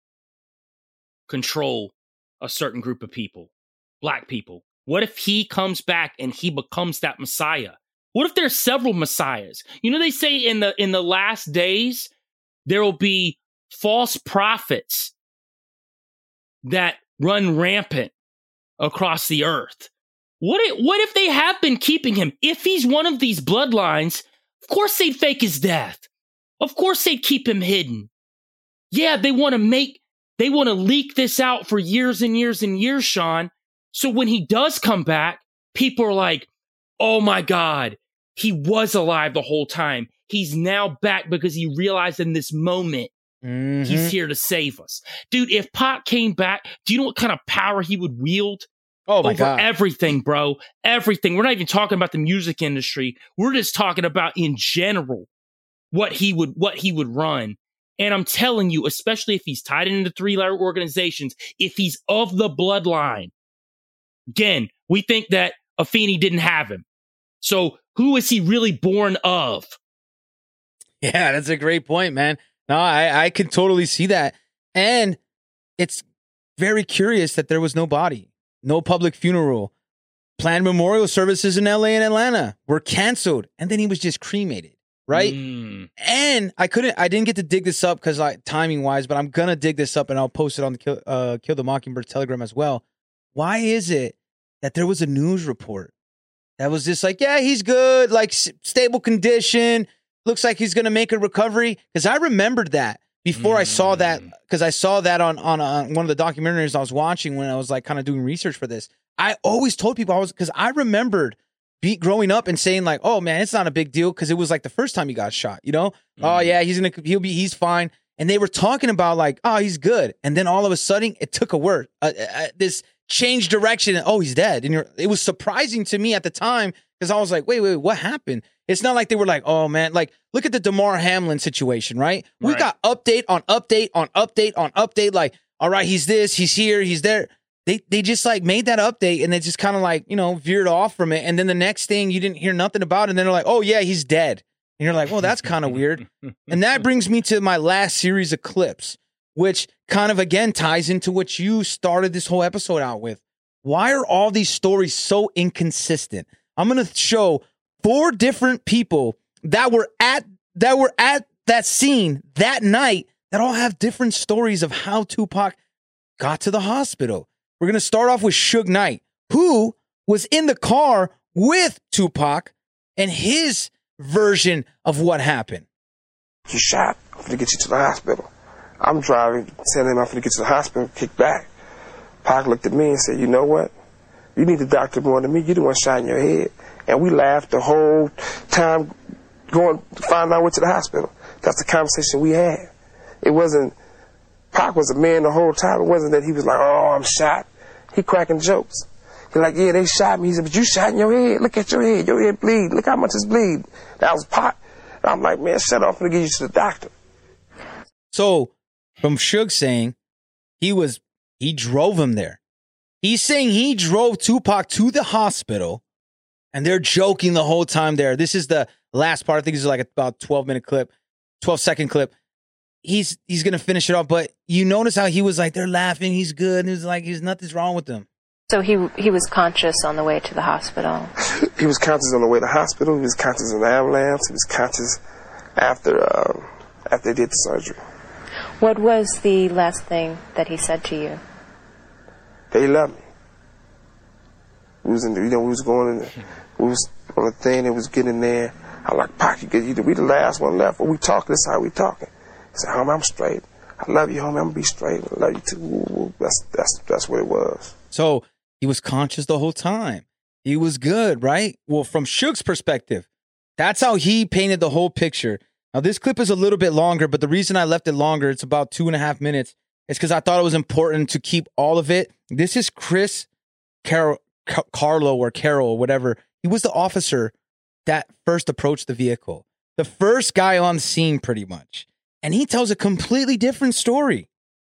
control a certain group of people, black people? What if he comes back and he becomes that Messiah? What if there's several Messiahs? They say in the last days, there will be false prophets that run rampant across the earth. What if they have been keeping him? If he's one of these bloodlines, of course they'd fake his death. Of course they'd keep him hidden. Yeah, they want to leak this out for years and years and years, Sean. So when he does come back, people are like, oh my God, he was alive the whole time. He's now back because he realized in this moment, he's here to save us. Dude, if Pac came back, do you know what kind of power he would wield? Oh my God. Everything, bro. Everything. We're not even talking about the music industry. We're just talking about in general what he would run. And I'm telling you, especially if he's tied into 3-letter organizations, if he's of the bloodline. Again, we think that Afeni didn't have him. So who is he really born of? Yeah, that's a great point, man. No, I can totally see that. And it's very curious that there was no body, no public funeral. Planned memorial services in LA and Atlanta were canceled. And then he was just cremated, right? And I didn't get to dig this up because timing wise, but I'm going to dig this up and I'll post it on the Kill the Mockingbird Telegram as well. Why is it that there was a news report that was just like, yeah, he's good, like stable condition. Looks like he's going to make a recovery. Because I remembered that before I saw that, because I saw that on one of the documentaries I was watching when I was like kind of doing research for this. I always told people because I remembered growing up and saying like, oh man, it's not a big deal because it was like the first time he got shot, you know? Oh yeah, he's fine. And they were talking about like, oh, he's good. And then all of a sudden it took a word, this changed direction. And, oh, he's dead. And it was surprising to me at the time because I was like, wait, what happened? It's not like they were like, oh man, like look at the Damar Hamlin situation, right? We got update on update on update on update. Like, all right, he's this, he's here, he's there. They just like made that update and they just kind of like, you know, veered off from it. And then the next thing you didn't hear nothing about it. And then they're like, oh yeah, he's dead. And you're like, well, that's kind of weird. And that brings me to my last series of clips, which kind of again ties into what you started this whole episode out with. Why are all these stories so inconsistent? I'm going to show 4 different people that were at that scene that night that all have different stories of how Tupac got to the hospital. We're going to start off with Suge Knight, who was in the car with Tupac and his version of what happened. You shot. I'm going to get you to the hospital. I'm driving, telling him I'm going to get to the hospital, kick back. Pac looked at me and said, you know what? You need the doctor more than me. You the one shot in your head. And we laughed the whole time going to find our way to the hospital. That's the conversation we had. It wasn't, Pac was a man the whole time. It wasn't that he was like, oh, I'm shot. He cracking jokes. He's like, yeah, they shot me. He said, but you shot in your head. Look at your head. Your head bleed. Look how much it's bleed. That was Pac. And I'm like, man, shut up. I'm going to get you to the doctor. So from Suge saying he drove him there. He's saying he drove Tupac to the hospital and they're joking the whole time there. This is the last part. I think this is like about 12-second clip. He's going to finish it off, but you notice how he was like, they're laughing. He's good. And he was like, nothing's wrong with him. So he was conscious on the way to the hospital. He was conscious on the way to the hospital. He was conscious in the ambulance. He was conscious after they did the surgery. What was the last thing that he said to you? They loved me. We was in the, we was going in the, we was on the thing and was getting there. I like, Pac, we the last one left. When we talking, this is how we talking. He said, homie, I'm straight. I love you, homie. I'm gonna be straight. I love you too. That's what it was. So he was conscious the whole time. He was good, right? Well, from Suge's perspective, that's how he painted the whole picture. Now, this clip is a little bit longer, but the reason I left it longer, it's about 2.5 minutes, is because I thought it was important to keep all of it. This is Chris Carlo or Carroll or whatever. He was the officer that first approached the vehicle. The first guy on scene, pretty much. And he tells a completely different story.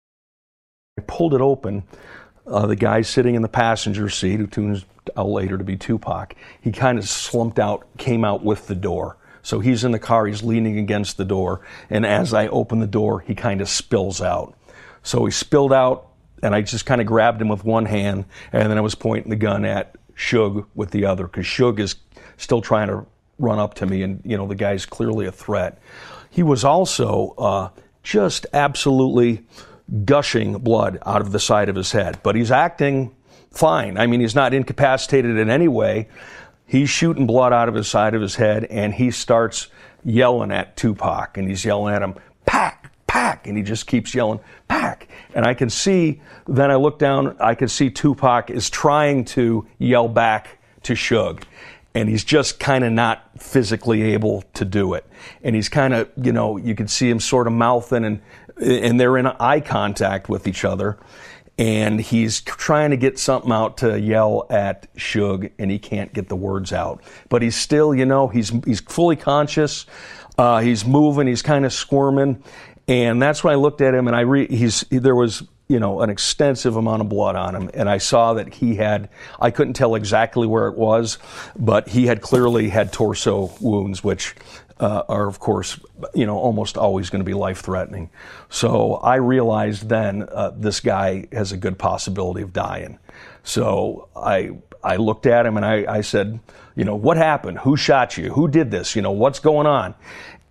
I pulled it open. The guy sitting in the passenger seat, who turns out later to be Tupac, he kind of slumped out, came out with the door. So he's in the car, he's leaning against the door, and as I open the door, he kind of spills out. So he spilled out, and I just kind of grabbed him with one hand, and then I was pointing the gun at Suge with the other, because Suge is still trying to run up to me, and, you know, the guy's clearly a threat. He was also just absolutely gushing blood out of the side of his head, but he's acting fine. I mean, he's not incapacitated in any way. He's shooting blood out of his side of his head, and he starts yelling at Tupac, and he's yelling at him, Pac, Pac, and he just keeps yelling, Pac. And I can see, then I look down, I can see Tupac is trying to yell back to Suge, and he's just kind of not physically able to do it. And he's kind of, you know, you can see him sort of mouthing, and they're in eye contact with each other. And he's trying to get something out to yell at Suge, and he can't get the words out. But he's still, you know, he's fully conscious. He's moving. He's kind of squirming. And that's when I looked at him, and there was, you know, an extensive amount of blood on him. And I saw that he had, I couldn't tell exactly where it was, but he had clearly had torso wounds, which are, of course, you know, almost always going to be life-threatening. So I realized then this guy has a good possibility of dying. So I looked at him and I said, you know, what happened? Who shot you? Who did this? You know, what's going on?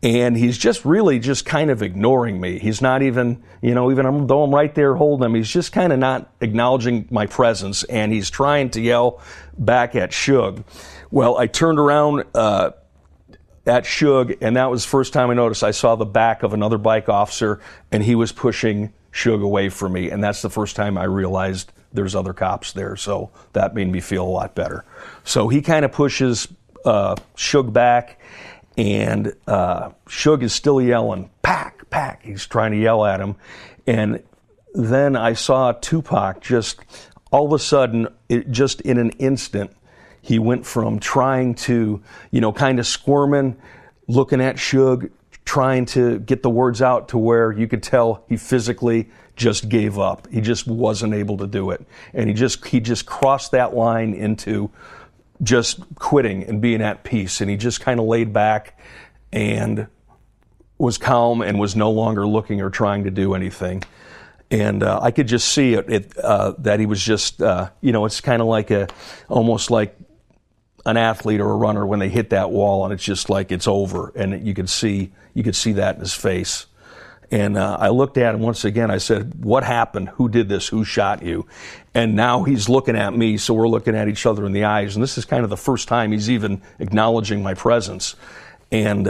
And he's just really just kind of ignoring me. He's not even, even though I'm right there holding him, he's just kind of not acknowledging my presence, and he's trying to yell back at Suge. Well, I turned around at Suge, and that was the first time I noticed. I saw the back of another bike officer, and he was pushing Suge away from me, and that's the first time I realized there's other cops there, so that made me feel a lot better. So he kind of pushes Suge back, and Suge is still yelling, "Pac, Pac." He's trying to yell at him. And then I saw Tupac just, all of a sudden, just in an instant, he went from trying to, kind of squirming, looking at Suge, trying to get the words out, to where you could tell he physically just gave up. He just wasn't able to do it. And he just crossed that line into just quitting and being at peace. And he just kind of laid back and was calm and was no longer looking or trying to do anything. And I could just see that he was just, it's kind of like almost like an athlete or a runner when they hit that wall, and it's just like it's over. And you could see that in his face. And I looked at him once again. I said, "What happened? Who did this? Who shot you?" And now he's looking at me, so we're looking at each other in the eyes. And this is kind of the first time he's even acknowledging my presence. And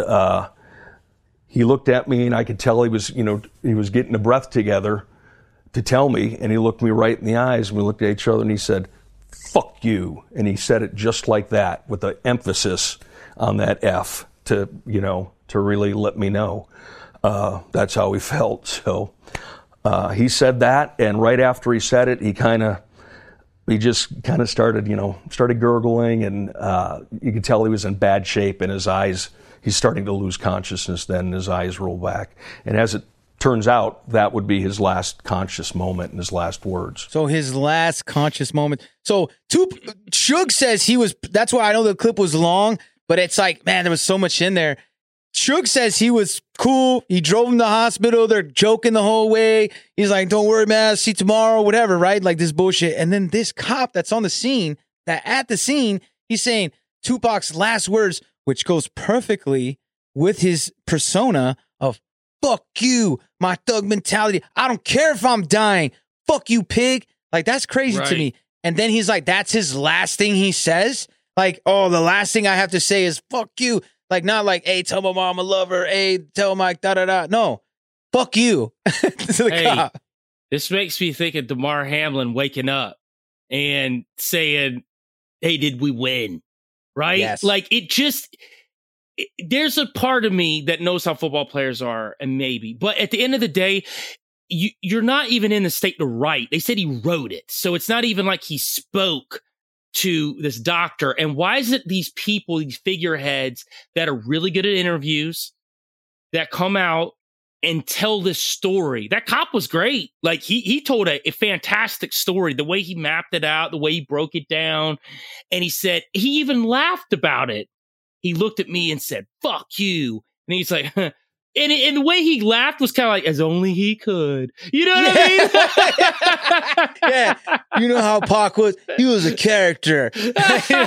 he looked at me, and I could tell he was getting a breath together to tell me. And he looked me right in the eyes, and we looked at each other, and he said, "Fuck you." And he said it just like that, with the emphasis on that F to really let me know. That's how he felt. So he said that, and right after he said it, he just kind of started gurgling, and you could tell he was in bad shape, and his eyes, he's starting to lose consciousness then, and his eyes roll back. And as it turns out, that would be his last conscious moment and his last words. So his last conscious moment. So Suge says that's why I know the clip was long, but it's like, man, there was so much in there. Suge says he was cool. He drove him to the hospital. They're joking the whole way. He's like, "Don't worry, man. I'll see you tomorrow," whatever, right? Like this bullshit. And then this cop that's on the scene, he's saying Tupac's last words, which goes perfectly with his persona of "fuck you, my thug mentality. I don't care if I'm dying. Fuck you, pig." Like, that's crazy to me. And then he's like, that's his last thing he says. Like, oh, the last thing I have to say is "fuck you." Like, not like, "Hey, tell my mom I love her. Hey, tell Mike, da-da-da." No, "fuck you." To the cop. This makes me think of DeMar Hamlin waking up and saying, "Hey, did we win?" Right? Yes. Like, there's a part of me that knows how football players are, and maybe. But at the end of the day, you're not even in the state to write. They said he wrote it. So it's not even like he spoke to this doctor. And why is it these people, these figureheads that are really good at interviews, that come out and tell this story? That cop was great. Like, he told a fantastic story, the way he mapped it out, the way he broke it down. And he said, he even laughed about it. He looked at me and said, "Fuck you." And he's like, huh. And the way he laughed was kind of like, as only he could. You know what I mean? Yeah. You know how Pac was? He was a character. Yeah,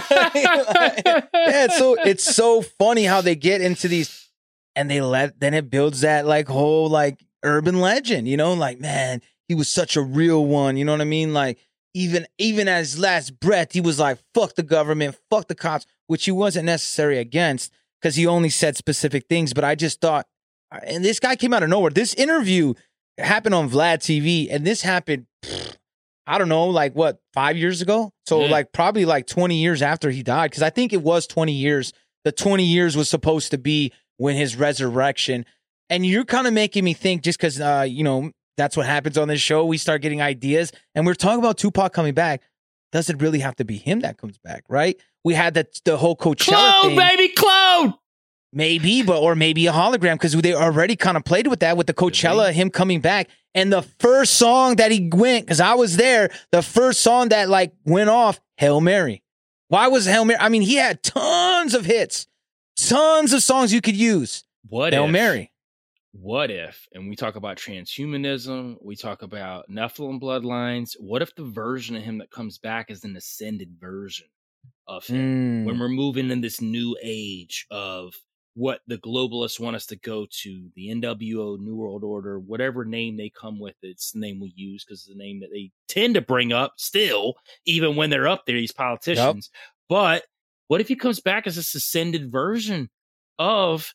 it's so funny how they get into these, and then it builds that like whole like urban legend, like, man, he was such a real one. You know what I mean? Like, even at his last breath, he was like, "Fuck the government, fuck the cops," which he wasn't necessarily against, because he only said specific things. But I just thought, and this guy came out of nowhere. This interview happened on Vlad TV, and this happened, I don't know, like 5 years ago? So like probably like 20 years after he died, because I think it was 20 years. The 20 years was supposed to be when his resurrection. And you're kind of making me think, just because, that's what happens on this show. We start getting ideas, and we're talking about Tupac coming back. Does it really have to be him that comes back, right? We had the whole Coachella thing. Baby, clone! Maybe, or maybe a hologram, because they already kind of played with that with the Coachella, him coming back. And the first song that he went, because I was there, the first song that like went off, Hail Mary. Why was Hail Mary? I mean, he had tons of hits, tons of songs you could use. Hail Mary. What if, and we talk about transhumanism, we talk about Nephilim bloodlines, what if the version of him that comes back is an ascended version of him? When we're moving in this new age of what the globalists want us to go to, the NWO, New World Order, whatever name they come with, it's the name we use because it's the name that they tend to bring up still, even when they're up there, these politicians. Yep. But what if he comes back as a suspended version of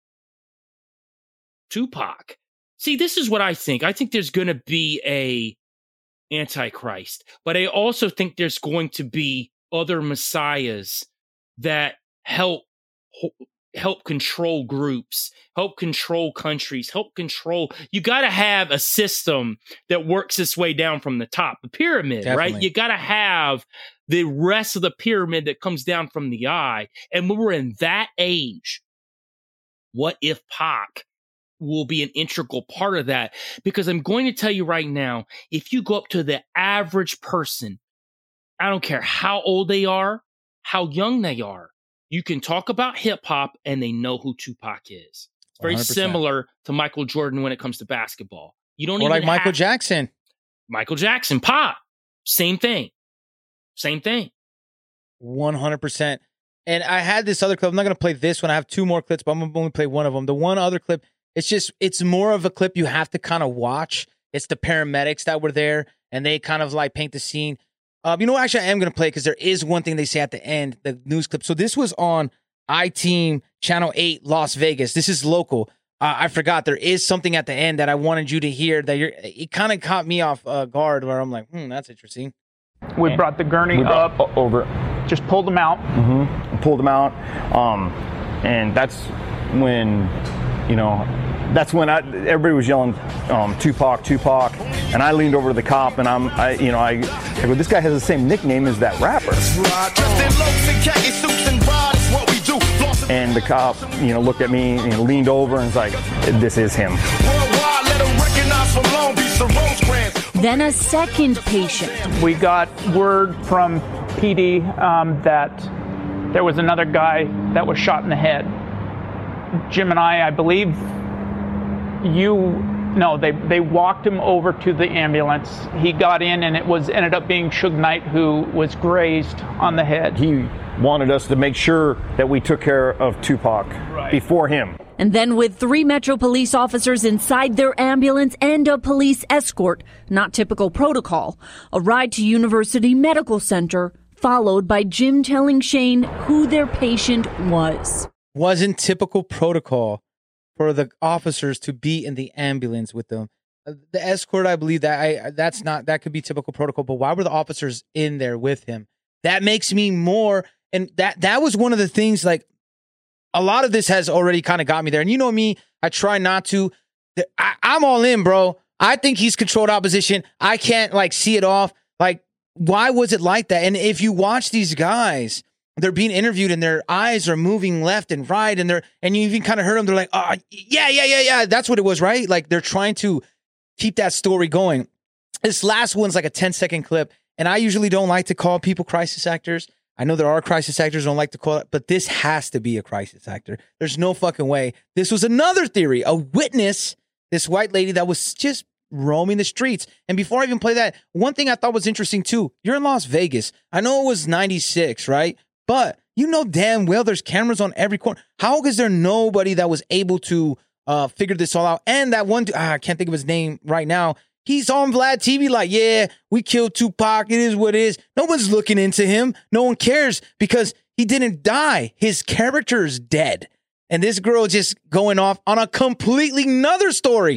Tupac? See, this is what I think. I think there's going to be a Antichrist, but I also think there's going to be other messiahs that help control groups, help control countries, help control. You got to have a system that works its way down from the top, the pyramid, Definitely. Right? You got to have the rest of the pyramid that comes down from the eye. And when we're in that age, what if Pac will be an integral part of that? Because I'm going to tell you right now, if you go up to the average person, I don't care how old they are, how young they are, you can talk about hip hop and they know who Tupac is. It's very 100%. Similar to Michael Jordan when it comes to basketball. You don't or even like Michael Jackson. Michael Jackson, Pop, same thing. 100%. And I had this other clip. I'm not going to play this one. I have two more clips, but I'm going to only play one of them. The one other clip, it's more of a clip you have to kind of watch. It's the paramedics that were there, and they kind of like paint the scene. You know what? Actually, I am going to play because there is one thing they say at the end, the news clip. So this was on iTeam Channel 8, Las Vegas. This is local. I forgot. There is something at the end that I wanted you to hear that it kind of caught me off guard where I'm like, that's interesting. We brought the gurney up over, just pulled them out. Mm-hmm. Pulled them out. And that's when, everybody was yelling, Tupac. And I leaned over to the cop and I go, this guy has the same nickname as that rapper. And the cop, looked at me and leaned over and was like, this is him. Then a second patient. We got word from PD that there was another guy that was shot in the head. Jim and I believe they walked him over to the ambulance. He got in and it ended up being Suge Knight who was grazed on the head. He wanted us to make sure that we took care of Tupac before him. And then with 3 Metro police officers inside their ambulance and a police escort, not typical protocol, a ride to University Medical Center, followed by Jim telling Shane who their patient was. Wasn't typical protocol for the officers to be in the ambulance with them. The escort, I believe that could be typical protocol, but why were the officers in there with him? That makes me more, and that was one of the things, like, a lot of this has already kind of got me there. And you know me, I try not to. I'm all in, bro. I think he's controlled opposition. I can't, see it off. Why was it like that? And if you watch these guys, they're being interviewed and their eyes are moving left and right, and you even kind of heard them. They're like, oh, yeah. That's what it was, right? Like, they're trying to keep that story going. This last one's like a 10-second clip, and I usually don't like to call people crisis actors. I know there are crisis actors, don't like to call it, but this has to be a crisis actor. There's no fucking way. This was another theory, a witness, this white lady that was just roaming the streets. And before I even play that, one thing I thought was interesting too, you're in Las Vegas. I know it was 96, right? But you know damn well there's cameras on every corner. How is there nobody that was able to figure this all out? And that one, I can't think of his name right now. He's on Vlad TV like, yeah, we killed Tupac. It is what it is. No one's looking into him. No one cares because he didn't die. His character's dead. And this girl just going off on a completely another story.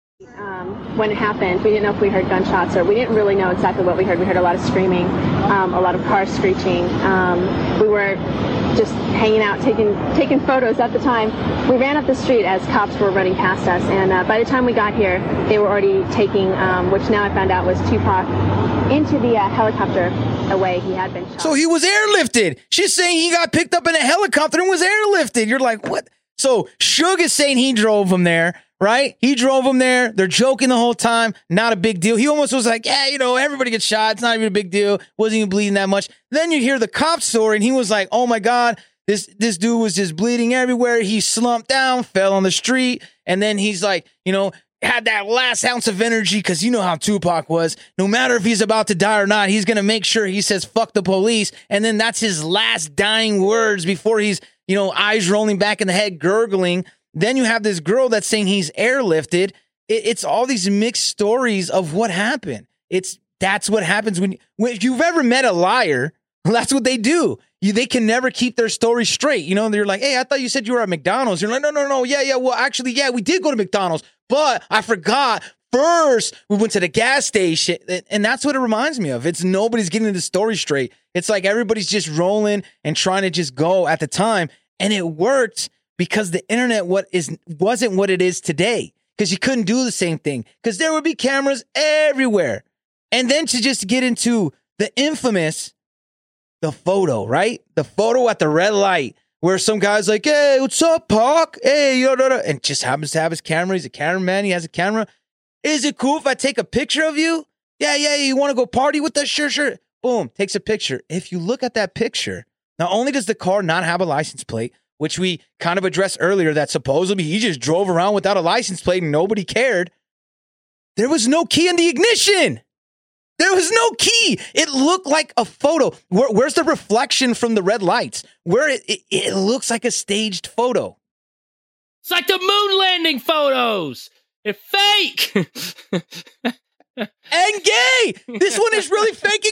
When it happened, we didn't know if we heard gunshots or we didn't really know exactly what we heard. We heard a lot of screaming, a lot of cars screeching. We were just hanging out, taking photos at the time. We ran up the street as cops were running past us, and by the time we got here, they were already taking, which now I found out was Tupac, into the helicopter away. He had been shot. So he was airlifted. She's saying he got picked up in a helicopter and was airlifted. You're like, what? So Suge is saying he drove him there, right? He drove him there. They're joking the whole time. Not a big deal. He almost was like, yeah, everybody gets shot. It's not even a big deal. Wasn't even bleeding that much. Then you hear the cop story and he was like, oh my God, this dude was just bleeding everywhere. He slumped down, fell on the street. And then he's like, had that last ounce of energy because you know how Tupac was. No matter if he's about to die or not, he's going to make sure he says, fuck the police. And then that's his last dying words before he's eyes rolling back in the head, gurgling. Then you have this girl that's saying he's airlifted. It's all these mixed stories of what happened. That's what happens when if you've ever met a liar, that's what they do. They can never keep their story straight. They're like, hey, I thought you said you were at McDonald's. You're like, no. Yeah. Well, actually, yeah, we did go to McDonald's, but I forgot. First, we went to the gas station. And that's what it reminds me of. It's nobody's getting the story straight. It's like everybody's just rolling and trying to just go at the time. And it worked because the internet wasn't what it is today. Because you couldn't do the same thing. Because there would be cameras everywhere. And then to just get into the infamous, the photo, right? The photo at the red light where some guy's like, hey, what's up, Pac? Hey, and just happens to have his camera. He's a cameraman. He has a camera. Is it cool if I take a picture of you? Yeah. You want to go party with us? Sure. Boom, takes a picture. If you look at that picture, not only does the car not have a license plate, which we kind of addressed earlier, that supposedly he just drove around without a license plate and nobody cared. There was no key in the ignition. There was no key. It looked like a photo. Where's the reflection from the red lights? Where it looks like a staged photo. It's like the moon landing photos. It's fake. And gay. This one is really fake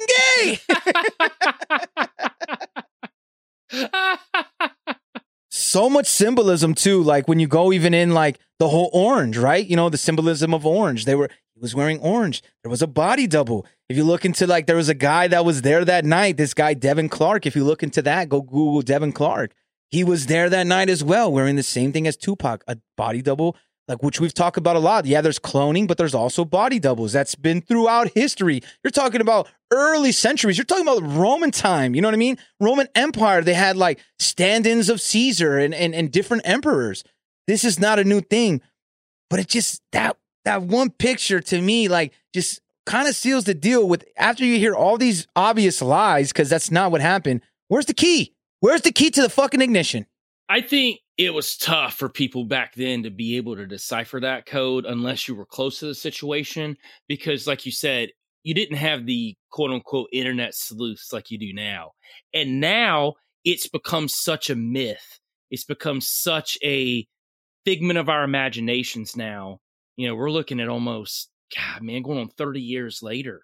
and gay. So much symbolism too. Like when you go even in like the whole orange, right? The symbolism of orange. He was wearing orange. There was a body double. If you look into there was a guy that was there that night. This guy, Devin Clark. If you look into that, go Google Devin Clark. He was there that night as well, wearing the same thing as Tupac, a body double, like which we've talked about a lot. Yeah, there's cloning, but there's also body doubles. That's been throughout history. You're talking about early centuries. You're talking about Roman time. You know what I mean? Roman Empire. They had like stand-ins of Caesar and different emperors. This is not a new thing, but it just that one picture to me, like just kind of seals the deal with after you hear all these obvious lies, because that's not what happened. Where's the key? Where's the key to the fucking ignition? I think it was tough for people back then to be able to decipher that code unless you were close to the situation, because like you said, you didn't have the quote unquote internet sleuths like you do now. And now it's become such a myth. It's become such a figment of our imaginations now. We're looking at almost, going on 30 years later.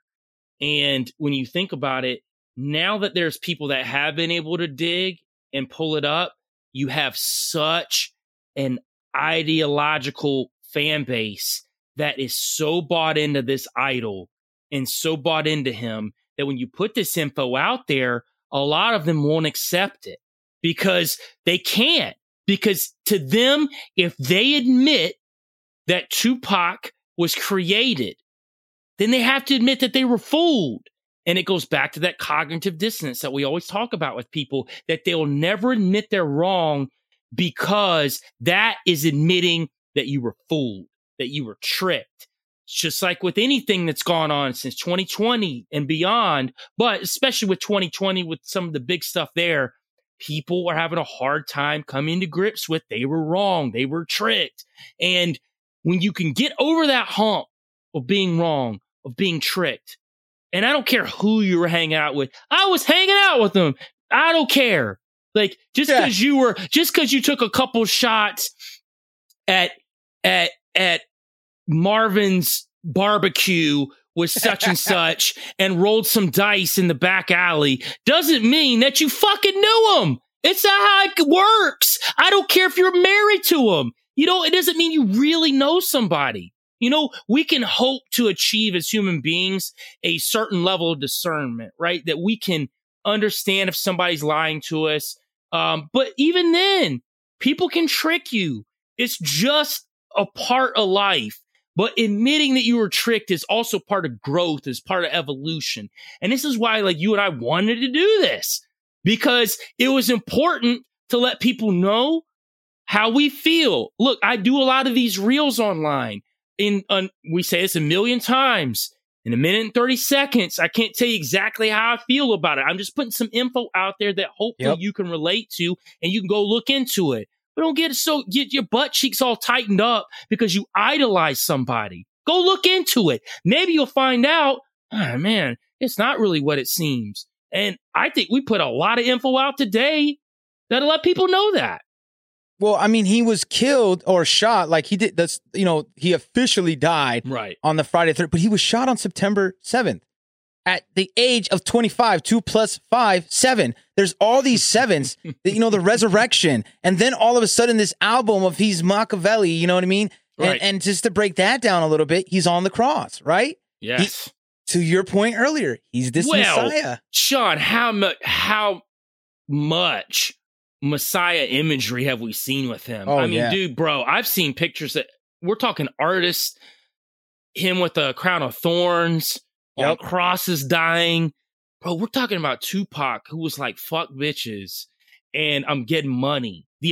And when you think about it, now that there's people that have been able to dig and pull it up, you have such an ideological fan base that is so bought into this idol and so bought into him that when you put this info out there, a lot of them won't accept it because they can't. Because to them, if they admit that Tupac was created, then they have to admit that they were fooled. And it goes back to that cognitive dissonance that we always talk about with people, that they'll never admit they're wrong because that is admitting that you were fooled, that you were tricked. It's just like with anything that's gone on since 2020 and beyond, but especially with 2020, with some of the big stuff there, people are having a hard time coming to grips with they were wrong, they were tricked. And when you can get over that hump of being wrong, of being tricked, and I don't care who you were hanging out with. I was hanging out with them. I don't care. Like just because you took a couple shots at Marvin's barbecue with such and such and rolled some dice in the back alley doesn't mean that you fucking knew them. It's not how it works. I don't care if you're married to them. It doesn't mean you really know somebody. We can hope to achieve as human beings a certain level of discernment, right? That we can understand if somebody's lying to us. But even then, people can trick you. It's just a part of life. But admitting that you were tricked is also part of growth, is part of evolution. And this is why, like, you and I wanted to do this, because it was important to let people know how we feel. Look, I do a lot of these reels online. We say this a million times. In a minute and 30 seconds, I can't tell you exactly how I feel about it. I'm just putting some info out there that hopefully you can relate to, and you can go look into it. But don't get your butt cheeks all tightened up because you idolize somebody. Go look into it. Maybe you'll find out, man, it's not really what it seems. And I think we put a lot of info out today That let people know that. Well, I mean, he was killed or shot. Like he did this, he officially died on the Friday 3rd, but he was shot on September 7th at the age of 25, 2 + 5, 7. There's all these sevens, the resurrection. And then all of a sudden this album of he's Machiavelli, you know what I mean? Right. And just to break that down a little bit, he's on the cross, right? Yes. To your point earlier, he's this Messiah. Sean, how much Messiah imagery have we seen with him? Oh, I mean, dude, bro, I've seen pictures that we're talking artists, him with a crown of thorns, on crosses dying. Bro, we're talking about Tupac, who was like, fuck bitches, and I'm getting money. The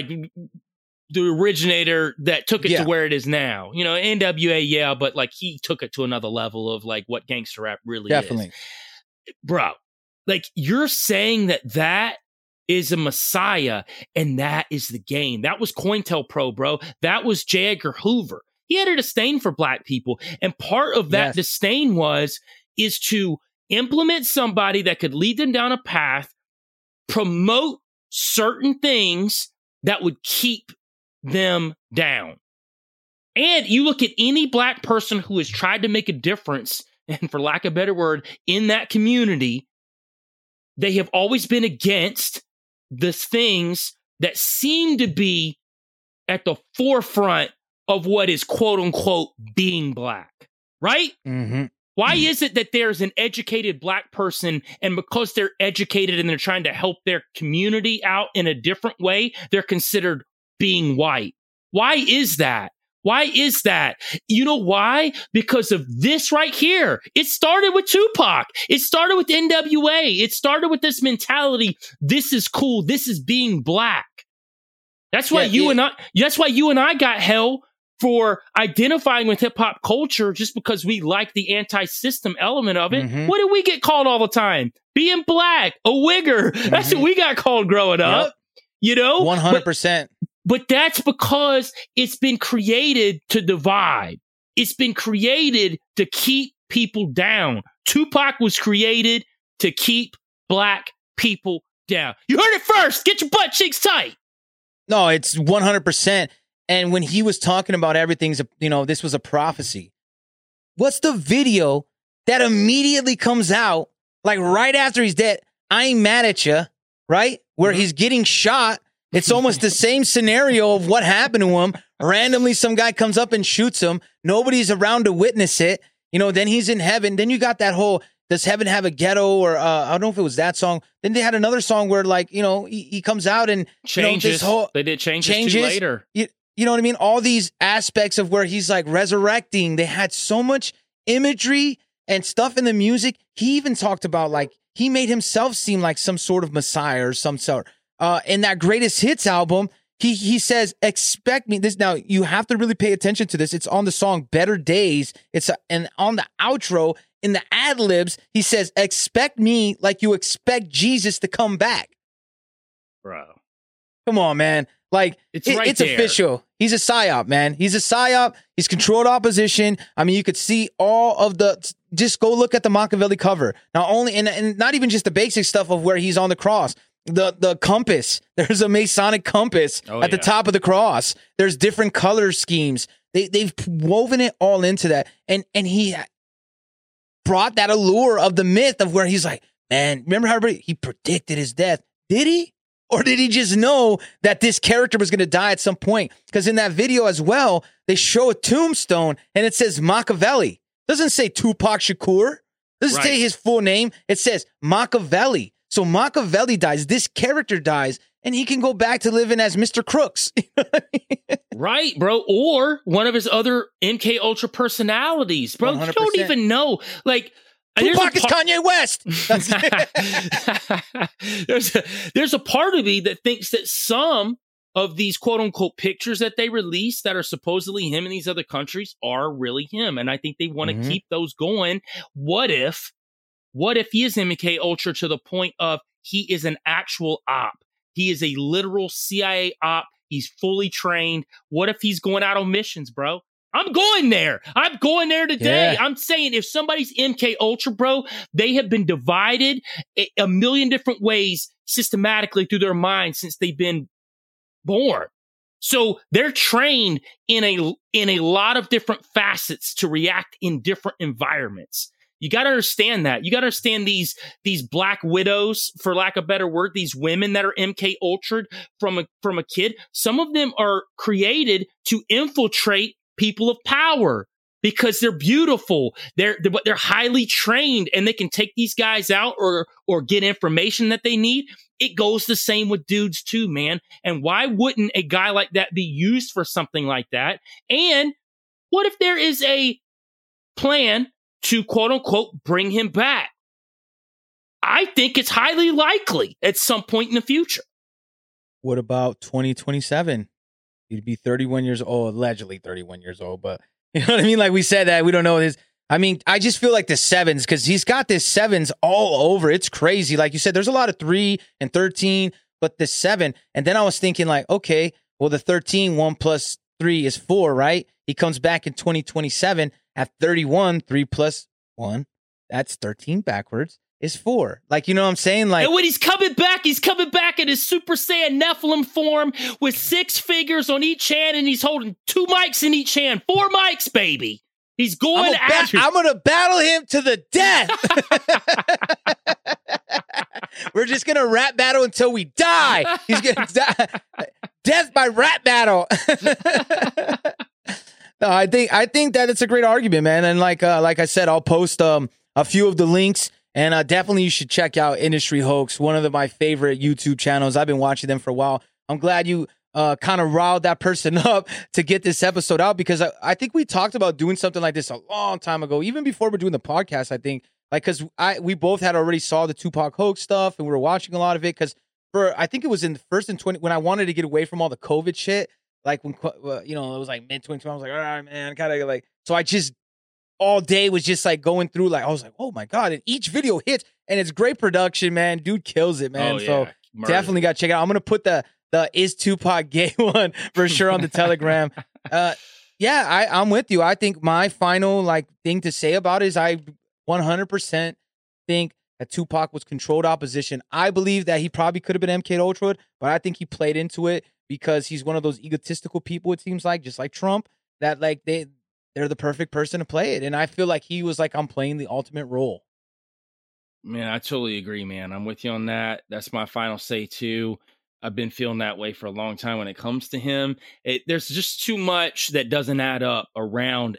originator that took it to where it is now. NWA, but like he took it to another level of like what gangster rap really is. Bro, like you're saying that is a Messiah, and that is the game. That was COINTELPRO, bro. That was J. Edgar Hoover. He had a disdain for black people, and part of that disdain is to implement somebody that could lead them down a path, promote certain things that would keep them down. And you look at any black person who has tried to make a difference, and for lack of a better word, in that community, they have always been against the things that seem to be at the forefront of what is quote unquote being black, right? Mm-hmm. Why is it that there's an educated black person, and because they're educated and they're trying to help their community out in a different way, they're considered being white? Why is that? Why is that? You know why? Because of this right here. It started with Tupac. It started with NWA. It started with this mentality. This is cool. This is being black. That's why that's why you and I got hell for identifying with hip hop culture, just because we like the anti-system element of it. Mm-hmm. What do we get called all the time? Being black, a wigger. That's what we got called growing up. 100%. But that's because it's been created to divide. It's been created to keep people down. Tupac was created to keep black people down. You heard it first. Get your butt cheeks tight. No, it's 100%. And when he was talking about everything's, this was a prophecy. What's the video that immediately comes out, like right after he's dead? I ain't mad at you, right? Where he's getting shot. It's almost the same scenario of what happened to him. Randomly, some guy comes up and shoots him. Nobody's around to witness it. Then he's in heaven. Then you got that whole, does heaven have a ghetto? Or I don't know if it was that song. Then they had another song where he comes out and changes. They did changes too later. You know what I mean? All these aspects of where he's like resurrecting. They had so much imagery and stuff in the music. He even talked about like he made himself seem like some sort of Messiah or some sort. In that Greatest Hits album, he says, expect me. This now, you have to really pay attention to this. It's on the song Better Days. And on the outro, in the ad-libs, he says, expect me like you expect Jesus to come back. Bro. Come on, man. Like, it's official. He's a psyop, man. He's a psyop. He's controlled opposition. I mean, you could see all of just go look at the Machiavelli cover. Not only, and not even just the basic stuff of where he's on the cross. The compass. There's a Masonic compass at the top of the cross. There's different color schemes. They've woven it all into that. And he brought that allure of the myth of where he's like, man, remember how he predicted his death? Did he? Or did he just know that this character was going to die at some point? Because in that video as well, they show a tombstone and it says Machiavelli. It doesn't say Tupac Shakur. It doesn't say his full name. It says Machiavelli. So Machiavelli dies, this character dies, and he can go back to living as Mr. Crooks. Right, bro. Or one of his other MK Ultra personalities. Bro, 100%. You don't even know. Like, Tupac is Kanye West. There's a part of me that thinks that some of these quote unquote pictures that they release that are supposedly him in these other countries are really him. And I think they want to keep those going. What if he is MK Ultra to the point of he is an actual op? He is a literal CIA op. He's fully trained. What if he's going out on missions, bro? I'm going there. I'm going there today. Yeah. I'm saying if somebody's MK Ultra, bro, they have been divided a million different ways systematically through their mind since they've been born. So they're trained in a lot of different facets to react in different environments. You got to understand that. You got to understand these black widows, for lack of a better word, these women that are MK Ultra'd from a kid. Some of them are created to infiltrate people of power because they're beautiful. They're highly trained, and they can take these guys out or get information that they need. It goes the same with dudes too, man. And why wouldn't a guy like that be used for something like that? And what if there is a plan to quote unquote bring him back? I think it's highly likely at some point in the future. What about 2027? He'd be 31 years old, allegedly 31 years old, but you know what I mean? Like we said that, we don't know his. I mean, I just feel like the sevens, because he's got this sevens all over. It's crazy. Like you said, there's a lot of 3 and 13, but the 7. And then I was thinking like, okay, well, the 13, 1 plus 3 is 4, right? He comes back in 2027 at 31, 3 plus 1. That's 13 backwards is 4. Like, you know what I'm saying? Like, and when he's coming back in his Super Saiyan Nephilim form with 6 fingers on each hand, and he's holding 2 mics in each hand. 4 mics, baby. He's going I'm going to battle him to the death. We're just going to rap battle until we die. He's going to die. Death by rap battle. No, I think that it's a great argument, man. And like I said, I'll post a few of the links, and definitely you should check out Industry Hoax, one of my favorite YouTube channels. I've been watching them for a while. I'm glad you kind of riled that person up to get this episode out, because I think we talked about doing something like this a long time ago, even before we're doing the podcast. I think because we both had already saw the Tupac hoax stuff, and we were watching a lot of it, because I think it was in the first and 20 when I wanted to get away from all the COVID shit. Like when, it was like mid-2020, I was like, all right, man, kind of like, so I just all day was just like going through, like, I was like, oh my God. And each video hits, and it's great production, man. Dude kills it, man. Oh, yeah. So definitely got to check it out. I'm going to put the Is Tupac Gay one for sure on the Telegram. Yeah, I'm with you. I think my final thing to say about it is I 100% think that Tupac was controlled opposition. I believe that he probably could have been MK Ultra, but I think he played into it because he's one of those egotistical people, it seems like, just like Trump, that they're the perfect person to play it. And I feel like he was like, I'm playing the ultimate role. Man, I totally agree, man. I'm with you on that. That's my final say too. I've been feeling that way for a long time when it comes to him. There's just too much that doesn't add up around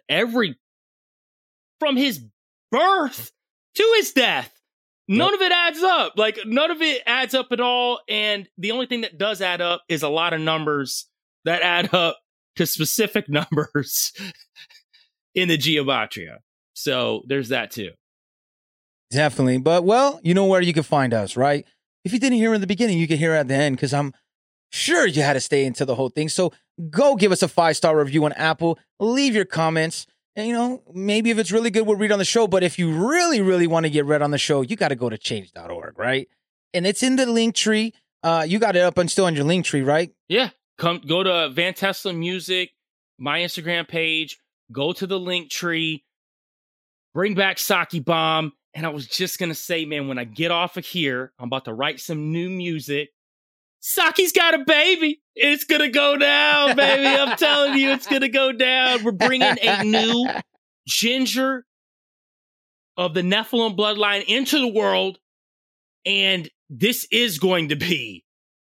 from his birth to his death. None of it adds up. Like, none of it adds up at all. And the only thing that does add up is a lot of numbers that add up to specific numbers in the geometria. So there's that too. Definitely. But, well, you know where you can find us, right? If you didn't hear in the beginning, you can hear at the end, because I'm sure you had to stay into the whole thing. So go give us a 5-star review on Apple. Leave your comments. And, maybe if it's really good, we'll read on the show. But if you really, really want to get read on the show, you got to go to change.org, right? And it's in the link tree. You got it up and still on your link tree, right? Yeah. Go to Van Tesla Music, my Instagram page, go to the link tree, bring back Saki Bomb. And I was just going to say, man, when I get off of here, I'm about to write some new music. Saki's got a baby. It's going to go down, baby. I'm telling you, it's going to go down. We're bringing a new Ginger of the Nephilim bloodline into the world. And this is going to be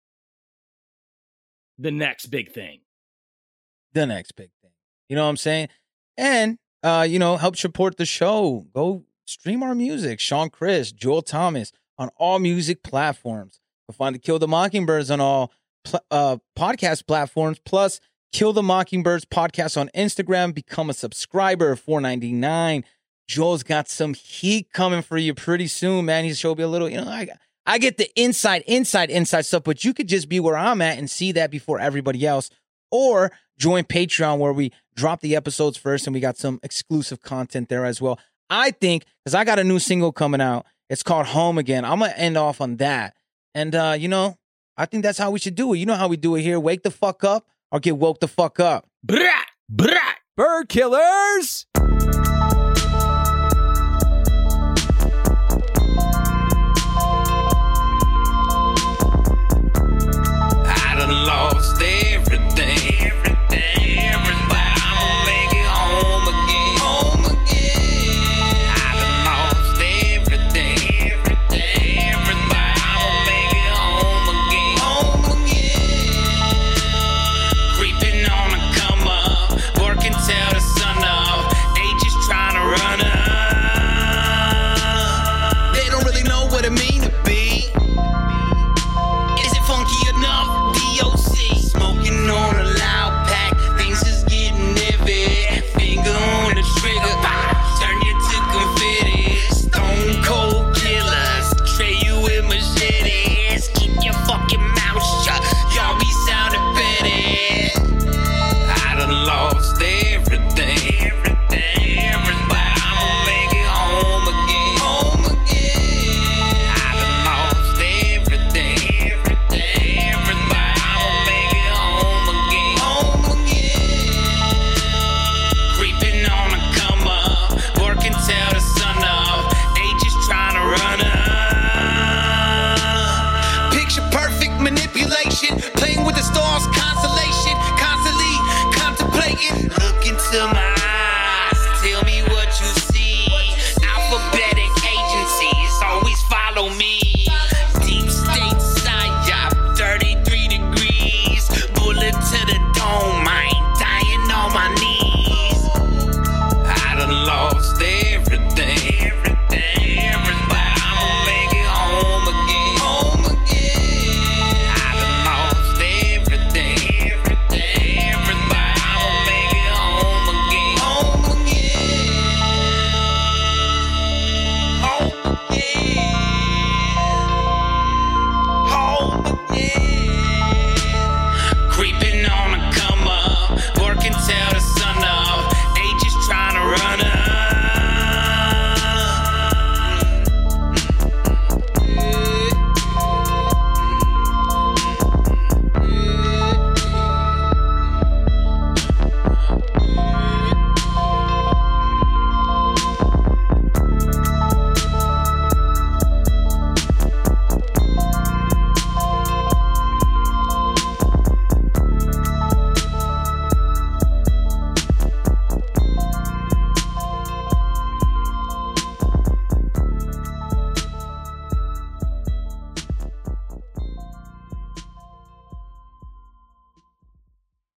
the next big thing. The next big thing. You know what I'm saying? And, help support the show. Go stream our music. Sean Chris, Joel Thomas on all music platforms. You'll find the Kill the Mockingbirds on all podcast platforms, plus Kill the Mockingbirds podcast on Instagram. Become a subscriber, $4.99. Joel's got some heat coming for you pretty soon, man. He's showing me a little, I get the inside stuff, but you could just be where I'm at and see that before everybody else. Or join Patreon, where we drop the episodes first, and we got some exclusive content there as well. I think, because I got a new single coming out. It's called Home Again. I'm going to end off on that. And, I think that's how we should do it. You know how we do it here. Wake the fuck up or get woke the fuck up. Brat! Bird killers!